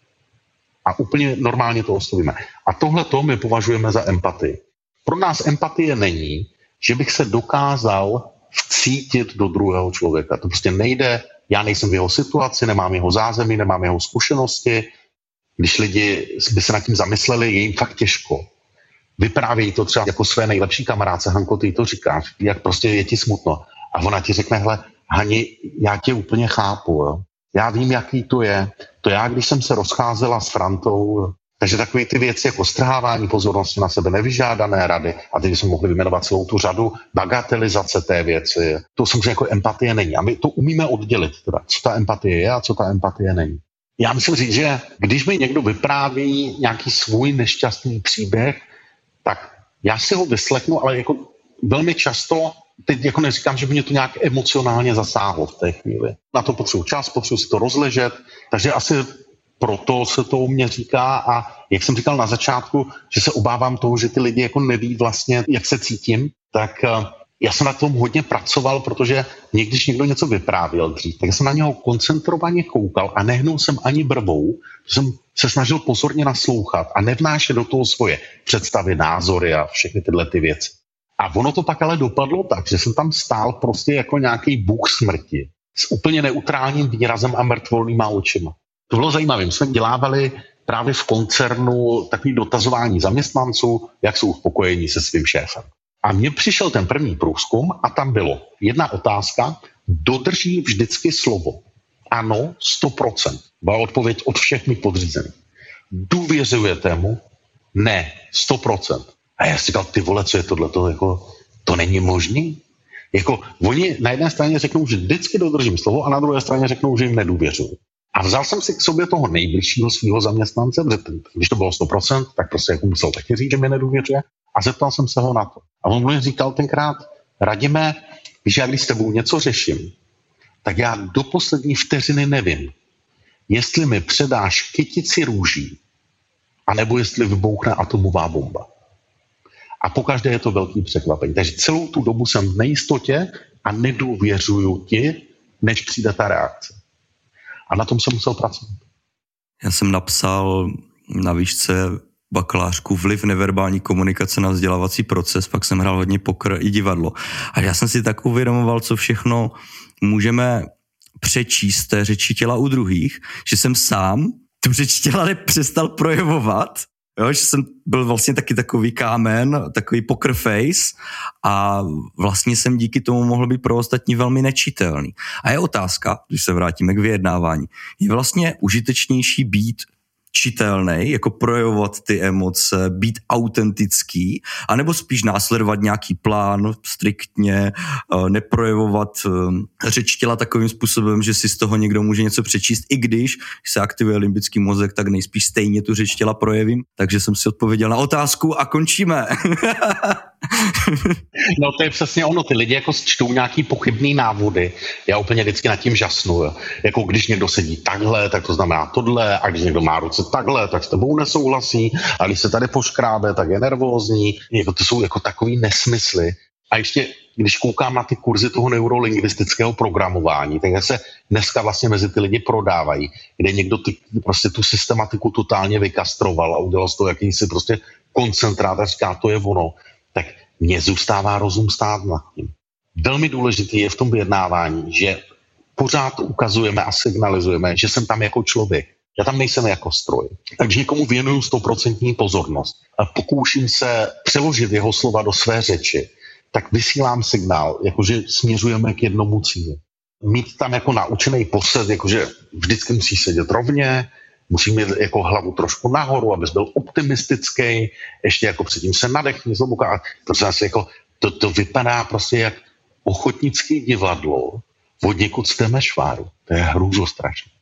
A úplně normálně to oslovíme. A tohleto my považujeme za empatii. Pro nás empatie není, že bych se dokázal vcítit do druhého člověka. To prostě nejde, já nejsem v jeho situaci, nemám jeho zázemí, nemám jeho zkušenosti. Když lidi by se nad tím zamysleli, je jim fakt těžko. Vyprávějí to třeba jako své nejlepší kamarádce, Hanko, ty to říkáš, jak prostě je ti smutno. A ona ti řekne, hele, Hani, já tě úplně chápu, jo. Já vím, jaký to je. To já, když jsem se rozcházela s Frantou, takže takové ty věci jako strhávání pozornosti na sebe, nevyžádané rady, a teď jsme mohli vyjmenovat celou tu řadu, bagatelizace té věci. To samozřejmě jako empatie není. A my to umíme oddělit, teda, co ta empatie je a co ta empatie není. Já musím říct, že když mi někdo vypráví nějaký svůj nešťastný příběh, tak já si ho vyslechnu, ale jako velmi často, teď jako neříkám, že by mě to nějak emocionálně zasáhlo v té chvíli. Na to potřebuji čas, potřebuji si to rozležet, takže asi proto se to u mě říká a jak jsem říkal na začátku, že se obávám toho, že ty lidi jako neví vlastně, jak se cítím, tak já jsem na tom hodně pracoval, protože někdy, když někdo něco vyprávěl dřív, tak jsem na něho koncentrovaně koukal a nehnul jsem ani brvou, jsem se snažil pozorně naslouchat a nevnášet do toho svoje představy, názory a všechny tyhle ty věci. A ono to pak ale dopadlo tak, že jsem tam stál prostě jako nějaký bůh smrti s úplně neutrálním výrazem a mrtvolnýma očima. To bylo zajímavé. My jsme dělávali právě v koncernu takový dotazování zaměstnanců, jak jsou spokojení se svým šéfem. A mně přišel ten první průzkum a tam bylo jedna otázka, dodrží vždycky slovo. Ano, 100%. Byla odpověď od všech mých podřízených. Důvěřujete mu? Ne, 100%. A já si říkal, ty vole, co je tohleto, jako, to není možný? Jako, oni na jedné straně řeknou, že vždycky dodržím slovo a na druhé straně řeknou, že jim nedůvěřují. A vzal jsem si k sobě toho nejbližšího svého zaměstnance, když to bylo 100%, tak prostě jako musel taky říct, že mi nedůvěřuje. A zeptal jsem se ho na to. A on mi říkal tenkrát, Radime, víš, já když s tebou něco řeším, tak já do poslední vteřiny nevím, jestli mi předáš kytici růží, anebo jestli vybouchne atomová bomba. A pokaždé je to velký překvapení. Takže celou tu dobu jsem v nejistotě a nedůvěřuju ti, než přijde ta reakce. A na tom jsem musel pracovat. Já jsem napsal na výšce bakalářku vliv neverbální komunikace na vzdělávací proces, pak jsem hrál hodně poker i divadlo. A já jsem si tak uvědomoval, co všechno můžeme přečíst té řeči těla u druhých, že jsem sám tu řeč těla nepřestal projevovat, jo, že jsem byl vlastně taky takový kámen, takový poker face a vlastně jsem díky tomu mohl být pro ostatní velmi nečitelný. A je otázka, když se vrátíme k vyjednávání, je vlastně užitečnější být čitelnej, jako projevovat ty emoce, být autentický, anebo spíš následovat nějaký plán, striktně neprojevovat řeč těla takovým způsobem, že si z toho někdo může něco přečíst, i když se aktivuje limbický mozek, tak nejspíš stejně tu řeč těla projevím. Takže jsem si odpověděl na otázku a končíme. No to je přesně ono, ty lidi jako čtou nějaký pochybný návody, já úplně vždycky nad tím žasnu, jako když někdo sedí takhle, tak to znamená tohle, a když někdo má ruce takhle, tak s tebou nesouhlasí, a když se tady poškrábe, tak je nervózní, jako to jsou jako takový nesmysly. A ještě, když koukám na ty kurzy toho neurolingvistického programování, tak se dneska vlastně mezi ty lidi prodávají, kde někdo prostě tu systematiku totálně vykastroval a udělal z toho jakýsi prostě koncentrát a říká, to je ono, tak mně zůstává rozum stát nad tím. Velmi důležitý je v tom vyjednávání, že pořád ukazujeme a signalizujeme, že jsem tam jako člověk. Já tam nejsem jako stroj. Takže někomu věnuju 100% pozornost a pokouším se přeložit jeho slova do své řeči, tak vysílám signál, jakože směřujeme k jednomu cíli. Mít tam jako naučený posled, jakože vždycky musí sedět rovně, musí mít jako hlavu trošku nahoru, abys byl optimistický, ještě jako předtím se nadechni zlobuka. A to zase jako, to vypadá prostě jak ochotnické divadlo od někud z Temešváru. To je hrůzostrašné.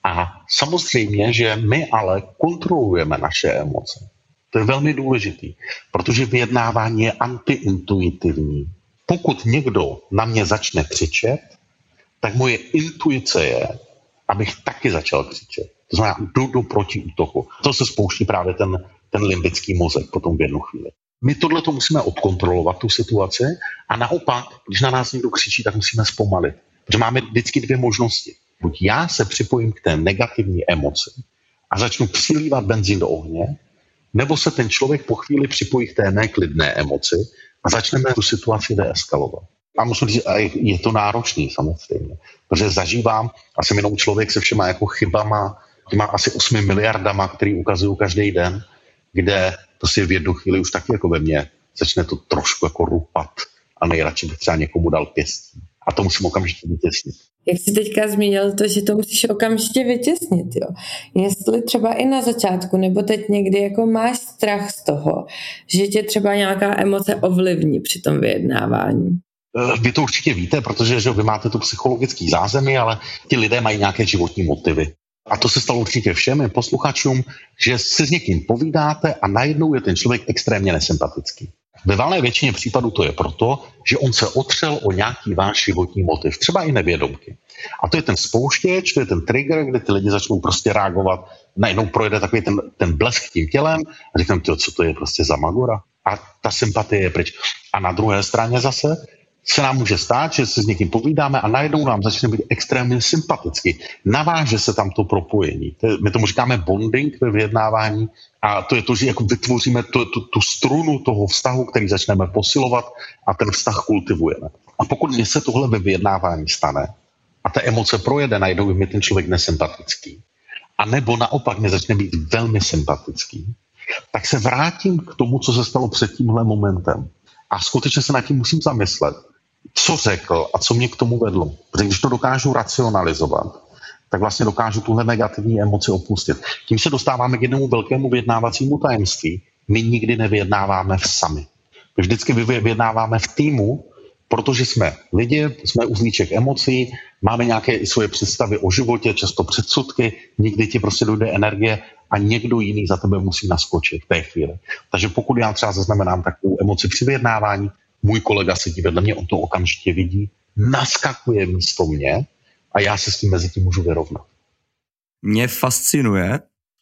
A samozřejmě, že my ale kontrolujeme naše emoce. To je velmi důležitý, protože vyjednávání je antiintuitivní. Pokud někdo na mě začne křičet, tak moje intuice je, abych taky začal křičet. To znamená, jdu do protiútoku. To se spouští právě ten limbický mozek potom v jednu chvíli. My tohleto musíme odkontrolovat, tu situaci, a naopak, když na nás někdo křičí, tak musíme zpomalit. Protože máme vždycky dvě možnosti. Buď já se připojím k té negativní emoci a začnu přilívat benzín do ohně, nebo se ten člověk po chvíli připojí k té neklidné emoci a začneme tu situaci deeskalovat. A musím říct, je to náročný samozřejmě, protože zažívám, a jsem jenom člověk se všema jako chybama, těma asi 8 miliardama, který ukazuju každý den, kde prostě v jednu chvíli už taky jako ve mně začne to trošku jako rupat a nejradši bych třeba někomu dal pěstí. A to musím okamžitě vytěsnit. Jak jsi teďka zmínil to, že to musíš okamžitě vytěsnit, jo. Jestli třeba i na začátku, nebo teď někdy jako máš strach z toho, že tě třeba nějaká emoce ovlivní při tom vyjednávání. Vy to určitě víte, protože že vy máte tu psychologický zázemí, ale ti lidé mají nějaké životní motivy. A to se stalo určitě všem posluchačům, že si s někým povídáte a najednou je ten člověk extrémně nesympatický. Ve valné většině případů to je proto, že on se otřel o nějaký váš životní motiv, třeba i nevědomky. A to je ten spouštěč, to je ten trigger, kde ty lidi začnou prostě reagovat, najednou projde takový ten blesk tím tělem a říkám, co to je prostě za magora. A ta sympatie je pryč. A na druhé straně zase se nám může stát, že se s někým povídáme a najednou nám začne být extrémně sympaticky. Naváže se tam to propojení. My tomu říkáme bonding ve vyjednávání a to je to, že jako vytvoříme tu strunu toho vztahu, který začneme posilovat a ten vztah kultivujeme. A pokud mě se tohle ve vyjednávání stane a ta emoce projede, najednou mi ten člověk nesympatický, a nebo naopak mě začne být velmi sympatický, tak se vrátím k tomu, co se stalo před tímhle momentem. A skutečně se nad tím musím zamyslet, co řekl a co mě k tomu vedlo. Protože když to dokážu racionalizovat, tak vlastně dokážu tuhle negativní emoci opustit. Tím se dostáváme k jednomu velkému vyjednávacímu tajemství. My nikdy nevyjednáváme sami. My vždycky vyjednáváme v týmu, protože jsme lidi, jsme uzlíček emocí, máme nějaké i svoje představy o životě, často předsudky, někdy ti prostě dojde energie a někdo jiný za tebe musí naskočit v té chvíli. Takže pokud já třeba zaznamenám takovou emoci při vyjednávání, můj kolega sedí vedle mě, on to okamžitě vidí, naskakuje místo mě a já se s tím mezi tím můžu vyrovnat. Mě fascinuje,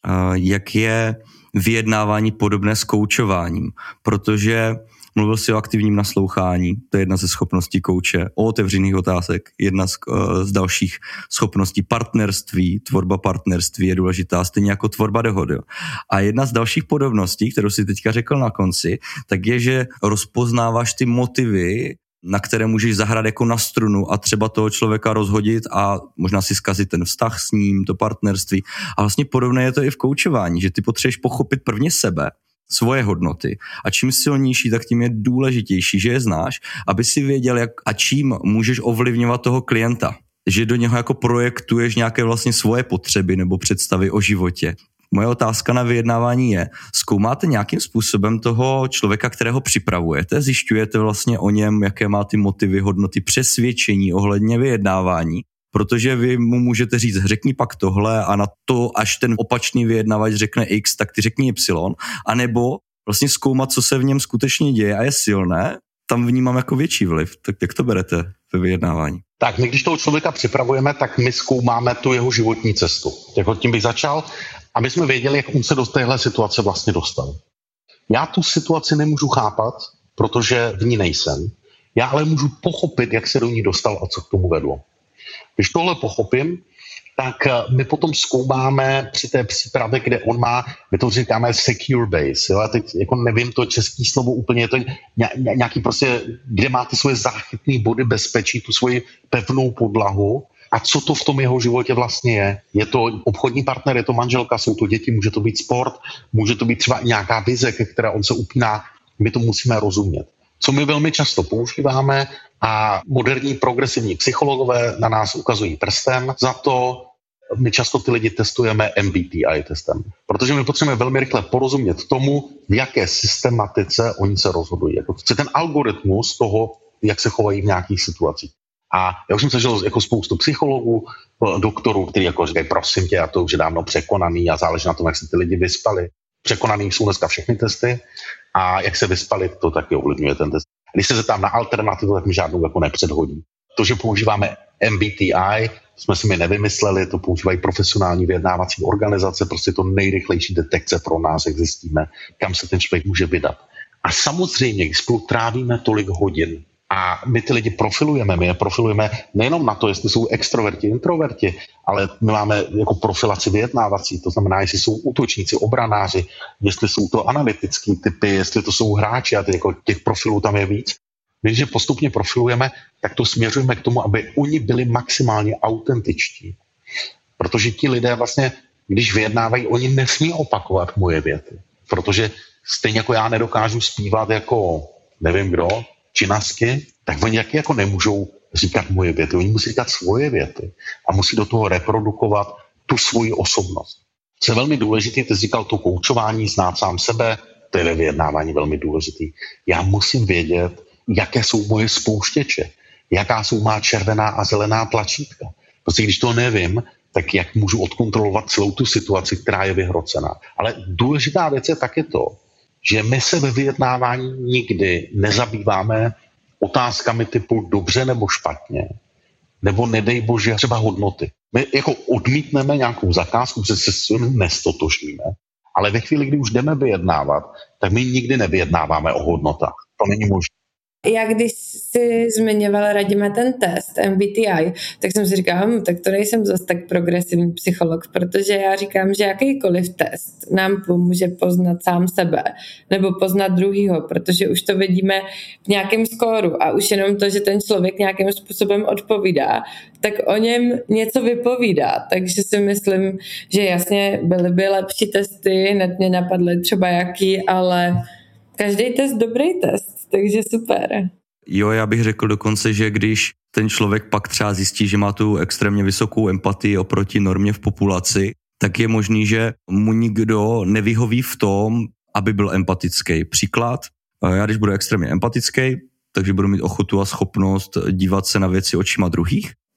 jak je vyjednávání podobné s koučováním, protože mluvil si o aktivním naslouchání, to je jedna ze schopností kouče, o otevřených otázek, jedna z dalších schopností partnerství, tvorba partnerství je důležitá, stejně jako tvorba dohody. A jedna z dalších podobností, kterou si teďka řekl na konci, tak je, že rozpoznáváš ty motivy, na které můžeš zahrát jako na strunu a třeba toho člověka rozhodit a možná si zkazit ten vztah s ním, to partnerství. A vlastně podobné je to i v koučování, že ty potřebuješ pochopit prvně sebe, svoje hodnoty. A čím silnější, tak tím je důležitější, že je znáš, aby si věděl, jak a čím můžeš ovlivňovat toho klienta. Že do něho jako projektuješ nějaké vlastně svoje potřeby nebo představy o životě. Moje otázka na vyjednávání je, zkoumáte nějakým způsobem toho člověka, kterého připravujete, zjišťujete vlastně o něm, jaké má ty motivy, hodnoty, přesvědčení ohledně vyjednávání, protože vy mu můžete říct, řekni pak tohle a na to, až ten opačný vyjednavač řekne X, tak ty řekni Y, anebo vlastně zkoumat, co se v něm skutečně děje a je silné, tam vnímám jako větší vliv. Tak jak to berete ve vyjednávání? Tak my, když toho člověka připravujeme, tak my zkoumáme tu jeho životní cestu. Jako tím bych začal, aby jsme věděli, jak on se do téhle situace vlastně dostal. Já tu situaci nemůžu chápat, protože v ní nejsem. Já ale můžu pochopit, jak se do ní dostal a co k tomu vedlo. Když tohle pochopím, tak my potom zkoumáme při té přípravě, kde on má, my to říkáme secure base. Jo? Já teď jako nevím to české slovo úplně, je to nějaký prostě, kde má ty svoje záchytné body bezpečí, tu svoji pevnou podlahu. A co to v tom jeho životě vlastně je? Je to obchodní partner, je to manželka, jsou to děti, může to být sport, může to být třeba nějaká vize, ke které on se upíná. My to musíme rozumět. Co my velmi často používáme a moderní progresivní psychologové na nás ukazují prstem za to, my často ty lidi testujeme MBTI testem. Protože my potřebujeme velmi rychle porozumět tomu, v jaké systematice oni se rozhodují. Jako ten algoritmus toho, jak se chovají v nějakých situacích. A já už jsem zažil jako spoustu psychologů, doktorů, kteří jako říkají, prosím tě, a to už je dávno překonaný a záleží na tom, jak se ty lidi vyspali. Překonaný jsou dneska všechny testy a jak se vyspali, to taky ovlivňuje ten test. Když se zeptám na alternativu, tak mi žádnou jako nepředhodí. To, že používáme MBTI, jsme si my nevymysleli, to používají profesionální vyjednávací organizace, prostě to nejrychlejší detekce pro nás, jak zjistíme, kam se ten člověk může vydat. A samozřejmě, když spolu trávíme tolik hodin, a my ty lidi profilujeme, my je profilujeme nejenom na to, jestli jsou extroverti, introverti, ale my máme jako profilaci vyjednávací, to znamená, jestli jsou útočníci, obranáři, jestli jsou to analytický typy, jestli to jsou hráči a těch profilů tam je víc. My, když postupně profilujeme, tak to směřujeme k tomu, aby oni byli maximálně autentičtí. Protože ti lidé vlastně, když vyjednávají, oni nesmí opakovat moje věty. Protože stejně jako já nedokážu zpívat jako nevím kdo, činasky, tak oni jako nemůžou říkat moje věty. Oni musí říkat svoje věty a musí do toho reprodukovat tu svoji osobnost. Co je velmi důležité, ty jsi říkal to koučování, znát sám sebe, to je ve vyjednávání velmi důležitý. Já musím vědět, jaké jsou moje spouštěče, jaká jsou má červená a zelená tlačítka. Prostě když to nevím, tak jak můžu odkontrolovat celou tu situaci, která je vyhrocená. Ale důležitá věc je taky to, že my se ve vyjednávání nikdy nezabýváme otázkami typu dobře nebo špatně, nebo nedej bože třeba hodnoty. My jako odmítneme nějakou zakázku, protože se s tím nestotožníme, ale ve chvíli, kdy už jdeme vyjednávat, tak my nikdy nevyjednáváme o hodnotách. To není možné. Já když si zmiňovala, Radime, ten test MBTI, tak jsem si říkala, tak to nejsem zase tak progresivní psycholog, protože já říkám, že jakýkoliv test nám pomůže poznat sám sebe nebo poznat druhýho, protože už to vidíme v nějakém skóru a už jenom to, že ten člověk nějakým způsobem odpovídá, tak o něm něco vypovídá. Takže si myslím, že jasně byly by lepší testy, hned mě napadly třeba jaký, ale každý test dobrý test. Takže super. Jo, já bych řekl dokonce, že když ten člověk pak třeba zjistí, že má tu extrémně vysokou empatii oproti normě v populaci, tak je možný, že mu nikdo nevyhoví v tom, aby byl empatický. Příklad, já když budu extrémně empatický, takže budu mít ochotu a schopnost dívat se na věci očima druhých,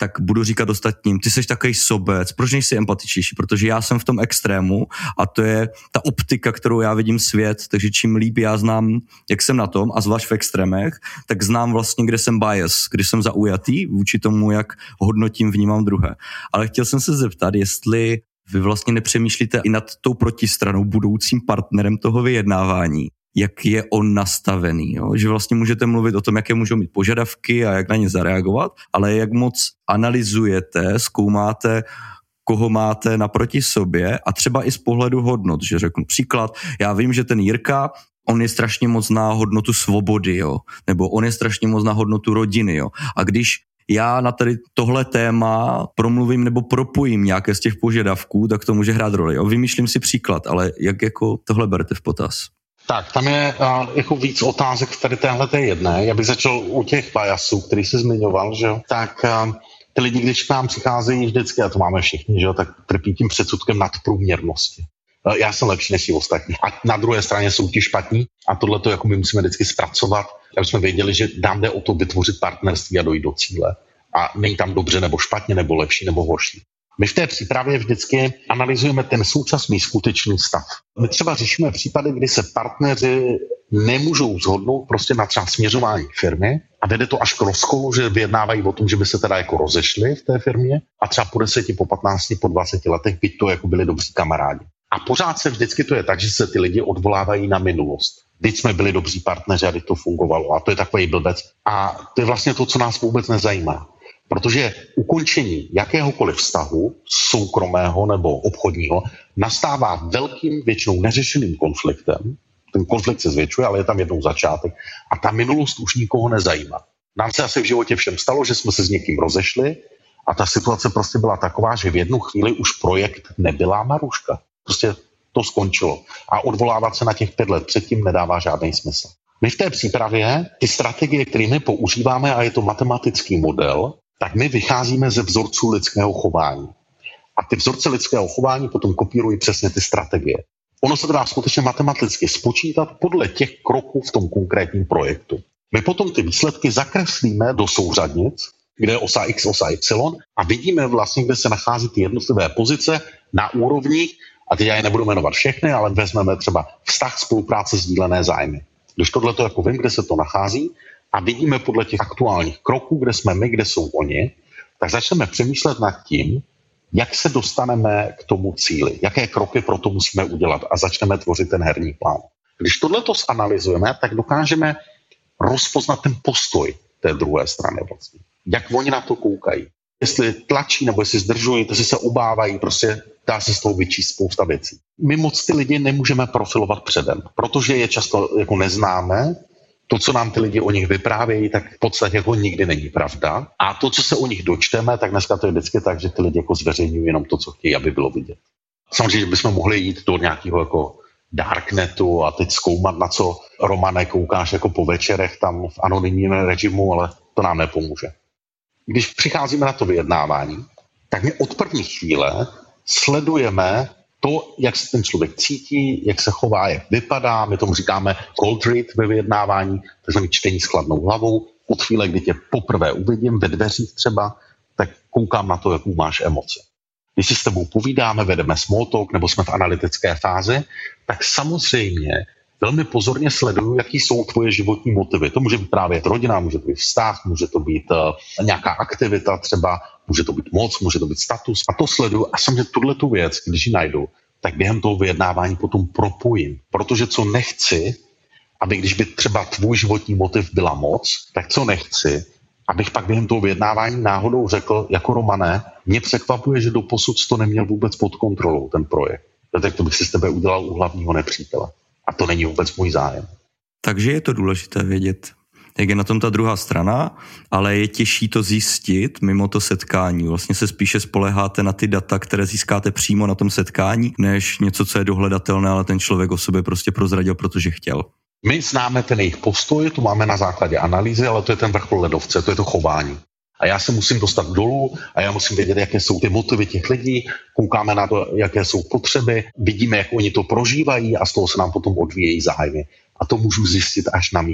tak budu říkat ostatním, ty seš takovej sobec, proč nejsi empatičnější, protože já jsem v tom extrému a to je ta optika, kterou já vidím svět, takže čím líp já znám, jak jsem na tom a zvlášť v extrémech, tak znám vlastně, kde jsem bias, kde jsem zaujatý vůči tomu, jak hodnotím, vnímám druhé. Ale chtěl jsem se zeptat, jestli vy vlastně nepřemýšlíte i nad tou protistranou, budoucím partnerem toho vyjednávání, jak je on nastavený, jo? Že vlastně můžete mluvit o tom, jaké můžou mít požadavky a jak na ně zareagovat, ale jak moc analyzujete, zkoumáte, koho máte naproti sobě a třeba i z pohledu hodnot, že řeknu příklad, já vím, že ten Jirka, on je strašně moc na hodnotu svobody, jo? Nebo on je strašně moc na hodnotu rodiny, jo? A když já na tady tohle téma promluvím nebo propojím nějaké z těch požadavků, tak to může hrát roli. Jo? Vymýšlím si příklad, ale jak jako tohle berete v potaz? Tak, tam je jako víc otázek v tady téhleté jedné. Já bych začal u těch biasů, který jsi zmiňoval, že jo? Tak ty lidi, když k nám přicházejí vždycky, a to máme všichni, že jo, tak trpí tím předsudkem nadprůměrnosti. Já jsem lepší než ostatní. A na druhé straně jsou ti špatní a tohle to jako my musíme vždycky zpracovat, aby jsme věděli, že nám jde o to vytvořit partnerství a dojít do cíle. A není tam dobře nebo špatně, nebo lepší nebo horší. My v té přípravě vždycky analyzujeme ten současný skutečný stav. My třeba řešíme případy, kdy se partneři nemůžou shodnout prostě na třeba směřování firmy a vede to až k rozkolu, že vyjednávají o tom, že by se teda jako rozešli v té firmě a třeba po 10, po 15, po 20 letech by to jako byli dobří kamarádi. A pořád se vždycky to je tak, že se ty lidi odvolávají na minulost. Vždyť jsme byli dobří partneři a vždyť to fungovalo. A to je takový blbec. A to je vlastně to, co nás vůbec nezajímá. Protože ukončení jakéhokoliv vztahu, soukromého nebo obchodního, nastává velkým, většinou neřešeným konfliktem. Ten konflikt se zvětšuje, ale je tam jednou začátek. A ta minulost už nikoho nezajímá. Nám se asi v životě všem stalo, že jsme se s někým rozešli a ta situace prostě byla taková, že v jednu chvíli už projekt nebyla Maruška. Prostě to skončilo. A odvolávat se na těch 5 let předtím nedává žádný smysl. My v té přípravě ty strategie, které my používáme, a je to matematický model, tak my vycházíme ze vzorců lidského chování. A ty vzorce lidského chování potom kopírují přesně ty strategie. Ono se to dá skutečně matematicky spočítat podle těch kroků v tom konkrétním projektu. My potom ty výsledky zakreslíme do souřadnic, kde je osa X, osa Y a vidíme vlastně, kde se nachází ty jednotlivé pozice na úrovni, a teď já je nebudu jmenovat všechny, ale vezmeme třeba vztah, spolupráce, sdílené zájmy. Když tohle to jako vím, kde se to nachází a vidíme podle těch aktuálních kroků, kde jsme my, kde jsou oni, tak začneme přemýšlet nad tím, jak se dostaneme k tomu cíli, jaké kroky pro to musíme udělat a začneme tvořit ten herní plán. Když tohleto zanalyzujeme, tak dokážeme rozpoznat ten postoj té druhé strany vlastně. Jak oni na to koukají. Jestli tlačí nebo jestli zdržují, jestli se obávají, prostě dá se z toho vyčíst spousta věcí. My moc ty lidi nemůžeme profilovat předem, protože je často jako neznáme. To, co nám ty lidi o nich vyprávějí, tak v podstatě jako nikdy není pravda. A to, co se o nich dočteme, tak dneska to je vždycky tak, že ty lidi jako zveřejňují jenom to, co chtějí, aby bylo vidět. Samozřejmě, že bychom mohli jít do nějakého jako darknetu a teď zkoumat, na co, Romane, koukáš jako po večerech tam v anonymním režimu, ale to nám nepomůže. Když přicházíme na to vyjednávání, tak my od první chvíle sledujeme to, jak se ten člověk cítí, jak se chová, jak vypadá. My tomu říkáme cold read ve vyjednávání, takzvané čtení s chladnou hlavou. Od chvíle, kdy tě poprvé uvidím ve dveřích třeba, tak koukám na to, jakou máš emoce. Když si s tebou povídáme, vedeme small talk nebo jsme v analytické fázi, tak samozřejmě velmi pozorně sleduju, jaký jsou tvoje životní motivy. To může být právě rodina, může to být vztah, může to být nějaká aktivita třeba, může to být moc, může to být status. A to sleduju a samozřejmě tuhletu věc, když ji najdu, tak během toho vyjednávání potom propojím. Protože co nechci, aby když by třeba tvůj životní motiv byla moc, tak co nechci, abych pak během toho vyjednávání náhodou řekl, jako Romane, mě překvapuje, že doposud to neměl vůbec pod kontrolou, ten projekt. Tak to bych si z tebe udělal u hlavního nepřítele. A to není vůbec můj zájem. Takže je to důležité vědět, jak je na tom ta druhá strana, ale je těžší to zjistit mimo to setkání. Vlastně se spíše spoléháte na ty data, které získáte přímo na tom setkání, než něco, co je dohledatelné, ale ten člověk o sobě prostě prozradil, protože chtěl. My známe ten jejich postoj, to máme na základě analýzy, ale to je ten vrchol ledovce, to je to chování. A já se musím dostat dolů a já musím vědět, jaké jsou ty motivy těch lidí, koukáme na to, jaké jsou potřeby, vidíme, jak oni to prožívají a z toho se nám potom odvíjejí zájmy. A to můžu zjistit až na místě.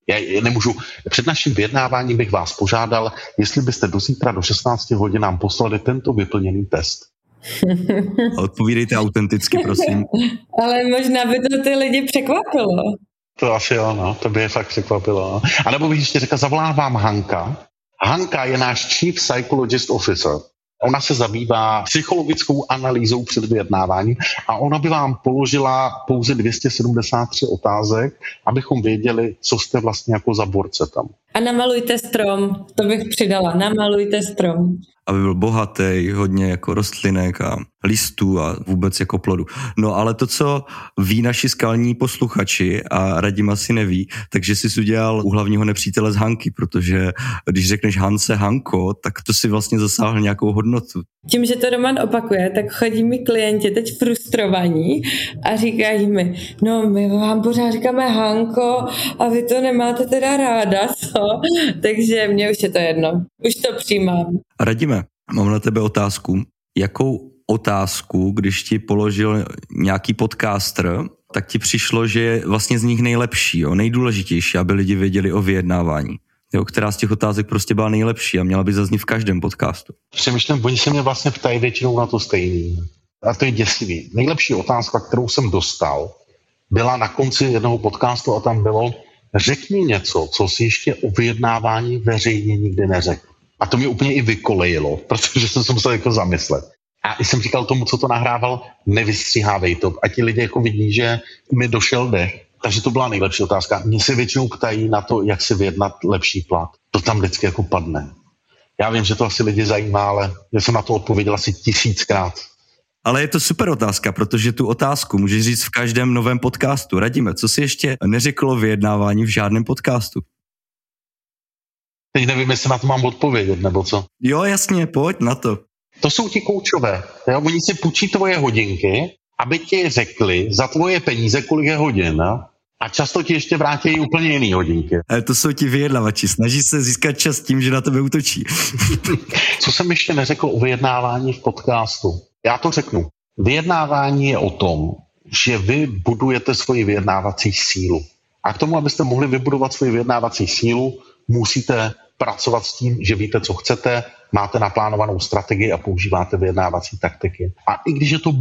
Já nemůžu. Před naším vyjednáváním bych vás požádal, jestli byste do zítra do 16 hodin nám poslali tento vyplněný test. Odpovídejte autenticky, prosím. Ale možná by to ty lidi překvapilo. To asi jo, no, to by je fakt překvapilo. No. A nebo bych ještě řekl, zavolám vám Hanka. Hanka je náš Chief Psychologist Officer. Ona se zabývá psychologickou analýzou před vyjednáváním a ona by vám položila pouze 273 otázek, abychom věděli, co jste vlastně jako za borce tam. A namalujte strom, to bych přidala, namalujte strom. Aby byl bohatý, hodně jako rostlinek a listů a vůbec jako plodu. No ale to, co ví naši skalní posluchači a Radim asi neví, takže jsi udělal u hlavního nepřítele z Hanky, protože když řekneš Hance, Hanko, tak to si vlastně zasáhl nějakou hodnotu. Tím, že to Roman opakuje, tak chodí mi klienti teď frustrovaní a říkají mi, no my vám pořád říkáme Hanko a vy to nemáte teda ráda, co? Takže mně už je to jedno. Už to přijímám. Radime, mám na tebe otázku. Jakou otázku, když ti položil nějaký podcaster, tak ti přišlo, že je vlastně z nich nejlepší, jo, nejdůležitější, aby lidi věděli o vyjednávání? Jo, která z těch otázek prostě byla nejlepší a měla by zaznít v každém podcastu? Přemýšlím, oni se mě vlastně ptají většinou na to stejný. A to je děsivý. Nejlepší otázka, kterou jsem dostal, byla na konci jednoho podcastu a tam bylo: řekni něco, co si ještě o vyjednávání veřejně nikdy neřekl. A to mě úplně i vykolejilo, protože jsem se musel jako zamyslet. A jsem říkal tomu, co to nahrával, nevystříhávej to. A ti lidé jako vidí, že mi došel dech. Takže to byla nejlepší otázka. Mě se většinou ptají na to, jak si vyjednat lepší plat. To tam vždycky jako padne. Já vím, že to asi lidi zajímá, ale já jsem na to odpověděl asi 1000krát. Ale je to super otázka, protože tu otázku můžeš říct v každém novém podcastu. Radíme, co si ještě neřeklo o vyjednávání v žádném podcastu? Teď nevím, jestli na to mám odpovědět, nebo co? Jo, jasně, pojď na to. To jsou ti koučové. Jo? Oni si půjčí tvoje hodinky, aby ti řekli za tvoje peníze, kolik je hodin. A často ti ještě vrátí úplně jiný hodinky. Ale to jsou ti vyjednavači. Snaží se získat čas tím, že na tebe útočí. Co jsem ještě neřekl o vyjednávání v podcastu? Já to řeknu. Vyjednávání je o tom, že vy budujete svoji vyjednávací sílu. A k tomu, abyste mohli vybudovat svoji vyjednávací sílu, musíte pracovat s tím, že víte, co chcete, máte naplánovanou strategii a používáte vyjednávací taktiky. A i když je to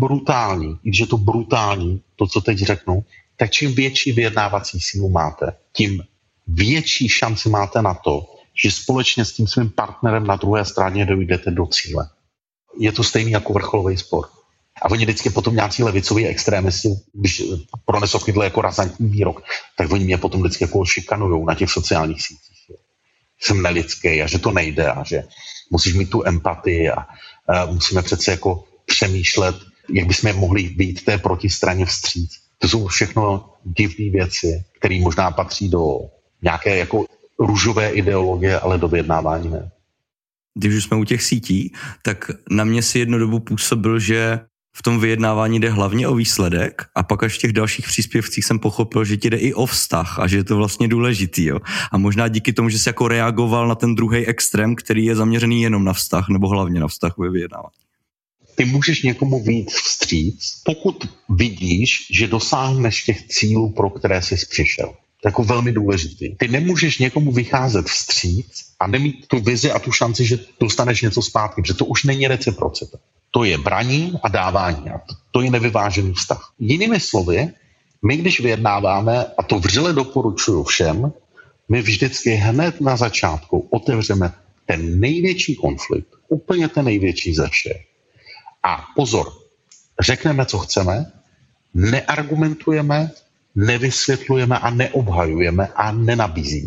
brutální, to, co teď řeknu, tak čím větší vyjednávací sílu máte, tím větší šanci máte na to, že společně s tím svým partnerem na druhé straně dojdete do cíle. Je to stejný jako vrcholový sport. A oni vždycky potom nějací levicoví extrémisti, když pronesou chytle jako razantní výrok, tak oni mě potom vždycky jako šikanujou na těch sociálních sítích. Jsem nelidský a že to nejde a že musíš mít tu empatii a musíme přece jako přemýšlet, jak bychom mohli být té protistraně vstříc. To jsou všechno divné věci, které možná patří do nějaké jako růžové ideologie, ale do vyjednávání ne. Když už jsme u těch sítí, tak na mě si jednu dobu působil, že v tom vyjednávání jde hlavně o výsledek a pak až v těch dalších příspěvcích jsem pochopil, že ti jde i o vztah a že je to vlastně důležitý. Jo? A možná díky tomu, že jsi jako reagoval na ten druhý extrém, který je zaměřený jenom na vztah nebo hlavně na vztah ve vyjednávání. Ty můžeš někomu vyjít vstříc, pokud vidíš, že dosáhneš těch cílů, pro které jsi přišel. To je jako velmi důležitý. Ty nemůžeš někomu vycházet vstříc a nemít tu vizi a tu šanci, že dostaneš něco zpátky, protože to už není reciprocita. To je braní a dávání. A to je nevyvážený vztah. Jinými slovy, my když vyjednáváme, a to vřele doporučuju všem, my vždycky hned na začátku otevřeme ten největší konflikt, úplně ten největší ze všech. A pozor, řekneme, co chceme, neargumentujeme, nevysvětlujeme a neobhajujeme a nenabízíme.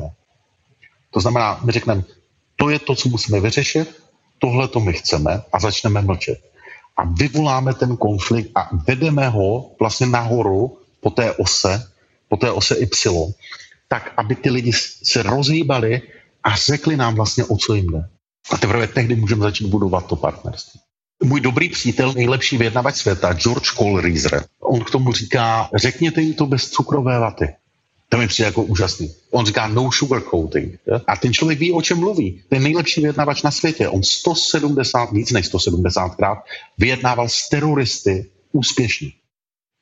To znamená, my řekneme, to je to, co musíme vyřešit, tohle to my chceme a začneme mlčet. A vyvoláme ten konflikt a vedeme ho vlastně nahoru po té ose Y, tak, aby ty lidi se rozhýbali a řekli nám vlastně, o co jim jde. A teprve tehdy můžeme začít budovat to partnerství. Můj dobrý přítel, nejlepší vyjednavač světa, George Kohlrieser, on k tomu říká, řekněte jim to bez cukrové vaty. To mi přijde jako úžasný. On říká no sugarcoating. A ten člověk ví, o čem mluví. Ten nejlepší vyjednavač na světě. On víc než 170krát vyjednával s teroristy úspěšně.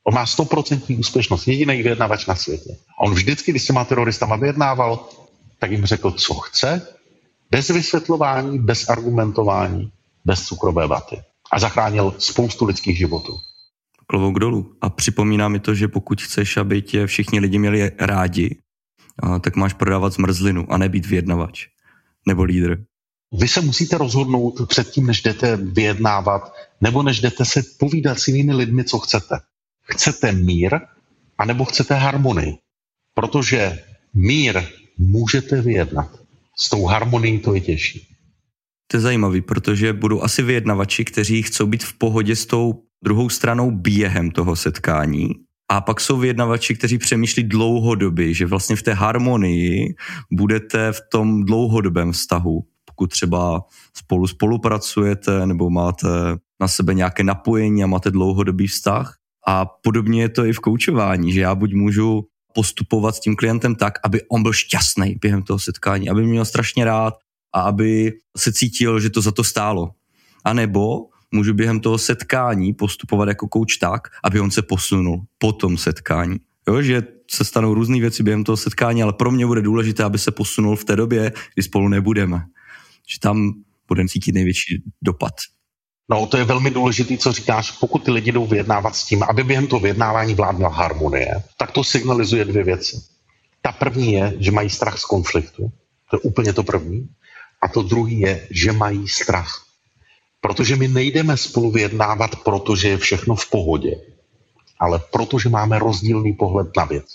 On má 100% úspěšnost, jediný vyjednavač na světě. A on vždycky, když se má teroristama vyjednával, tak jim řekl, co chce, bez vysvětlování, bez argumentování, bez cukrové vaty. A zachránil spoustu lidských životů. Klobouk dolů. A připomíná mi to, že pokud chceš, aby tě všichni lidi měli rádi, tak máš prodávat zmrzlinu a nebýt vyjednavač nebo lídr. Vy se musíte rozhodnout předtím, než jdete vyjednávat, nebo než jdete se povídat s jinými lidmi, co chcete. Chcete mír, anebo chcete harmonii. Protože mír můžete vyjednat. S tou harmonií to je těžší. To je zajímavý, protože budou asi vyjednavači, kteří chcou být v pohodě s tou druhou stranou během toho setkání. A pak jsou vyjednavači, kteří přemýšlí dlouhodobě, že vlastně v té harmonii budete v tom dlouhodobém vztahu. Pokud třeba spolupracujete nebo máte na sebe nějaké napojení a máte dlouhodobý vztah. A podobně je to i v koučování, že já buď můžu postupovat s tím klientem tak, aby on byl šťastný během toho setkání, aby mě měl strašně rád a aby se cítil, že to za to stálo. A nebo můžu během toho setkání postupovat jako kouč tak, aby on se posunul po tom setkání. Jo, že se stanou různé věci během toho setkání, ale pro mě bude důležité, aby se posunul v té době, kdy spolu nebudeme. Že tam budeme cítit největší dopad. No, to je velmi důležité, co říkáš. Pokud ty lidi jdou vyjednávat s tím, aby během toho vyjednávání vládla harmonie, tak to signalizuje dvě věci. Ta první je, že mají strach z konfliktu. To je úplně to první. A to druhý je, že mají strach. Protože my nejdeme spolu vyjednávat, protože je všechno v pohodě, ale protože máme rozdílný pohled na věc.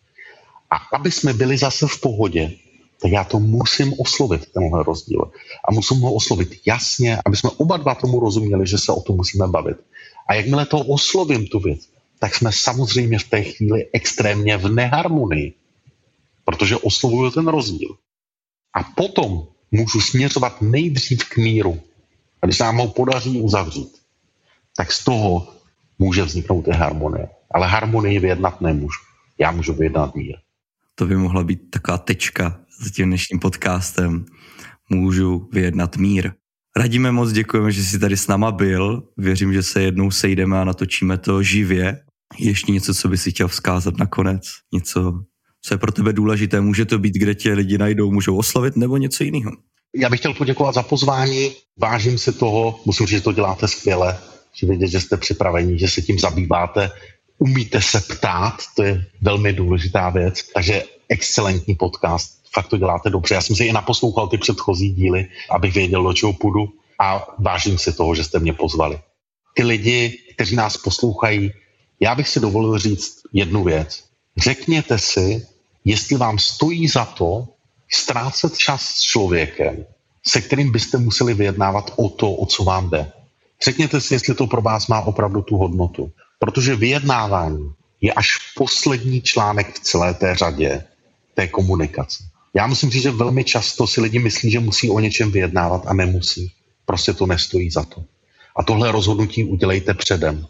A aby jsme byli zase v pohodě, tak já to musím oslovit, tenhle rozdíl. A musím ho oslovit jasně, aby jsme oba dva tomu rozuměli, že se o tom musíme bavit. A jakmile to oslovím tu věc, tak jsme samozřejmě v té chvíli extrémně v neharmonii, protože oslovuju ten rozdíl. A potom můžu směřovat nejdřív k míru. A když se nám ho podaří uzavřít, tak z toho může vzniknout i harmonie. Ale harmonii vyjednat nemůžu. Já můžu vyjednat mír. To by mohla být taková tečka s tím dnešním podcastem. Můžu vyjednat mír. Radíme moc, děkujeme, že jsi tady s náma byl. Věřím, že se jednou sejdeme a natočíme to živě. Ještě něco, co by si chtěl vzkázat nakonec? Něco, co je pro tebe důležité? Může to být, kde tě lidi najdou, můžou oslovit, nebo něco jiného? Já bych chtěl poděkovat za pozvání. Vážím si toho. Musím říct, že to děláte skvěle. Že vidět, že jste připraveni, že se tím zabýváte. Umíte se ptát, to je velmi důležitá věc. Takže excelentní podcast. Fakt to děláte dobře. Já jsem si i naposlouchal ty předchozí díly, abych věděl, do čeho půjdu. A vážím si toho, že jste mě pozvali. Ty lidi, kteří nás poslouchají, já bych si dovolil říct jednu věc. Řekněte si, jestli vám stojí za to ztrácet čas s člověkem, se kterým byste museli vyjednávat o to, o co vám jde. Řekněte si, jestli to pro vás má opravdu tu hodnotu. Protože vyjednávání je až poslední článek v celé té řadě té komunikace. Já musím říct, že velmi často si lidi myslí, že musí o něčem vyjednávat a nemusí. Prostě to nestojí za to. A tohle rozhodnutí udělejte předem.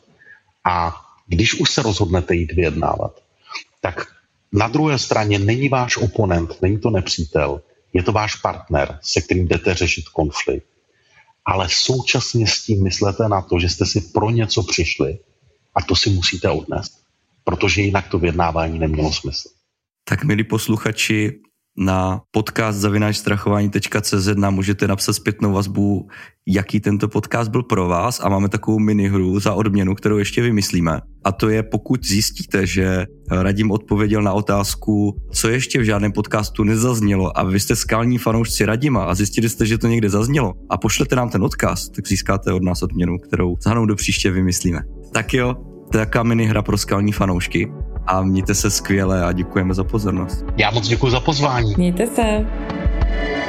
A když už se rozhodnete jít vyjednávat, tak na druhé straně není váš oponent, není to nepřítel, je to váš partner, se kterým jdete řešit konflikt. Ale současně s tím myslete na to, že jste si pro něco přišli a to si musíte odnést, protože jinak to vyjednávání nemělo smysl. Tak milí posluchači, na podcast@strachování.cz nám můžete napsat zpětnou vazbu, jaký tento podcast byl pro vás, a máme takovou minihru za odměnu, kterou ještě vymyslíme. A to je, pokud zjistíte, že Radim odpověděl na otázku, co ještě v žádném podcastu nezaznělo, a vy jste skalní fanoušci Radima a zjistili jste, že to někde zaznělo, a pošlete nám ten odkaz, tak získáte od nás odměnu, kterou zahrnou do příště vymyslíme. Tak jo, to je taková minihra pro skalní fanoušky. A mějte se skvěle a děkujeme za pozornost. Já moc děkuji za pozvání. Mějte se.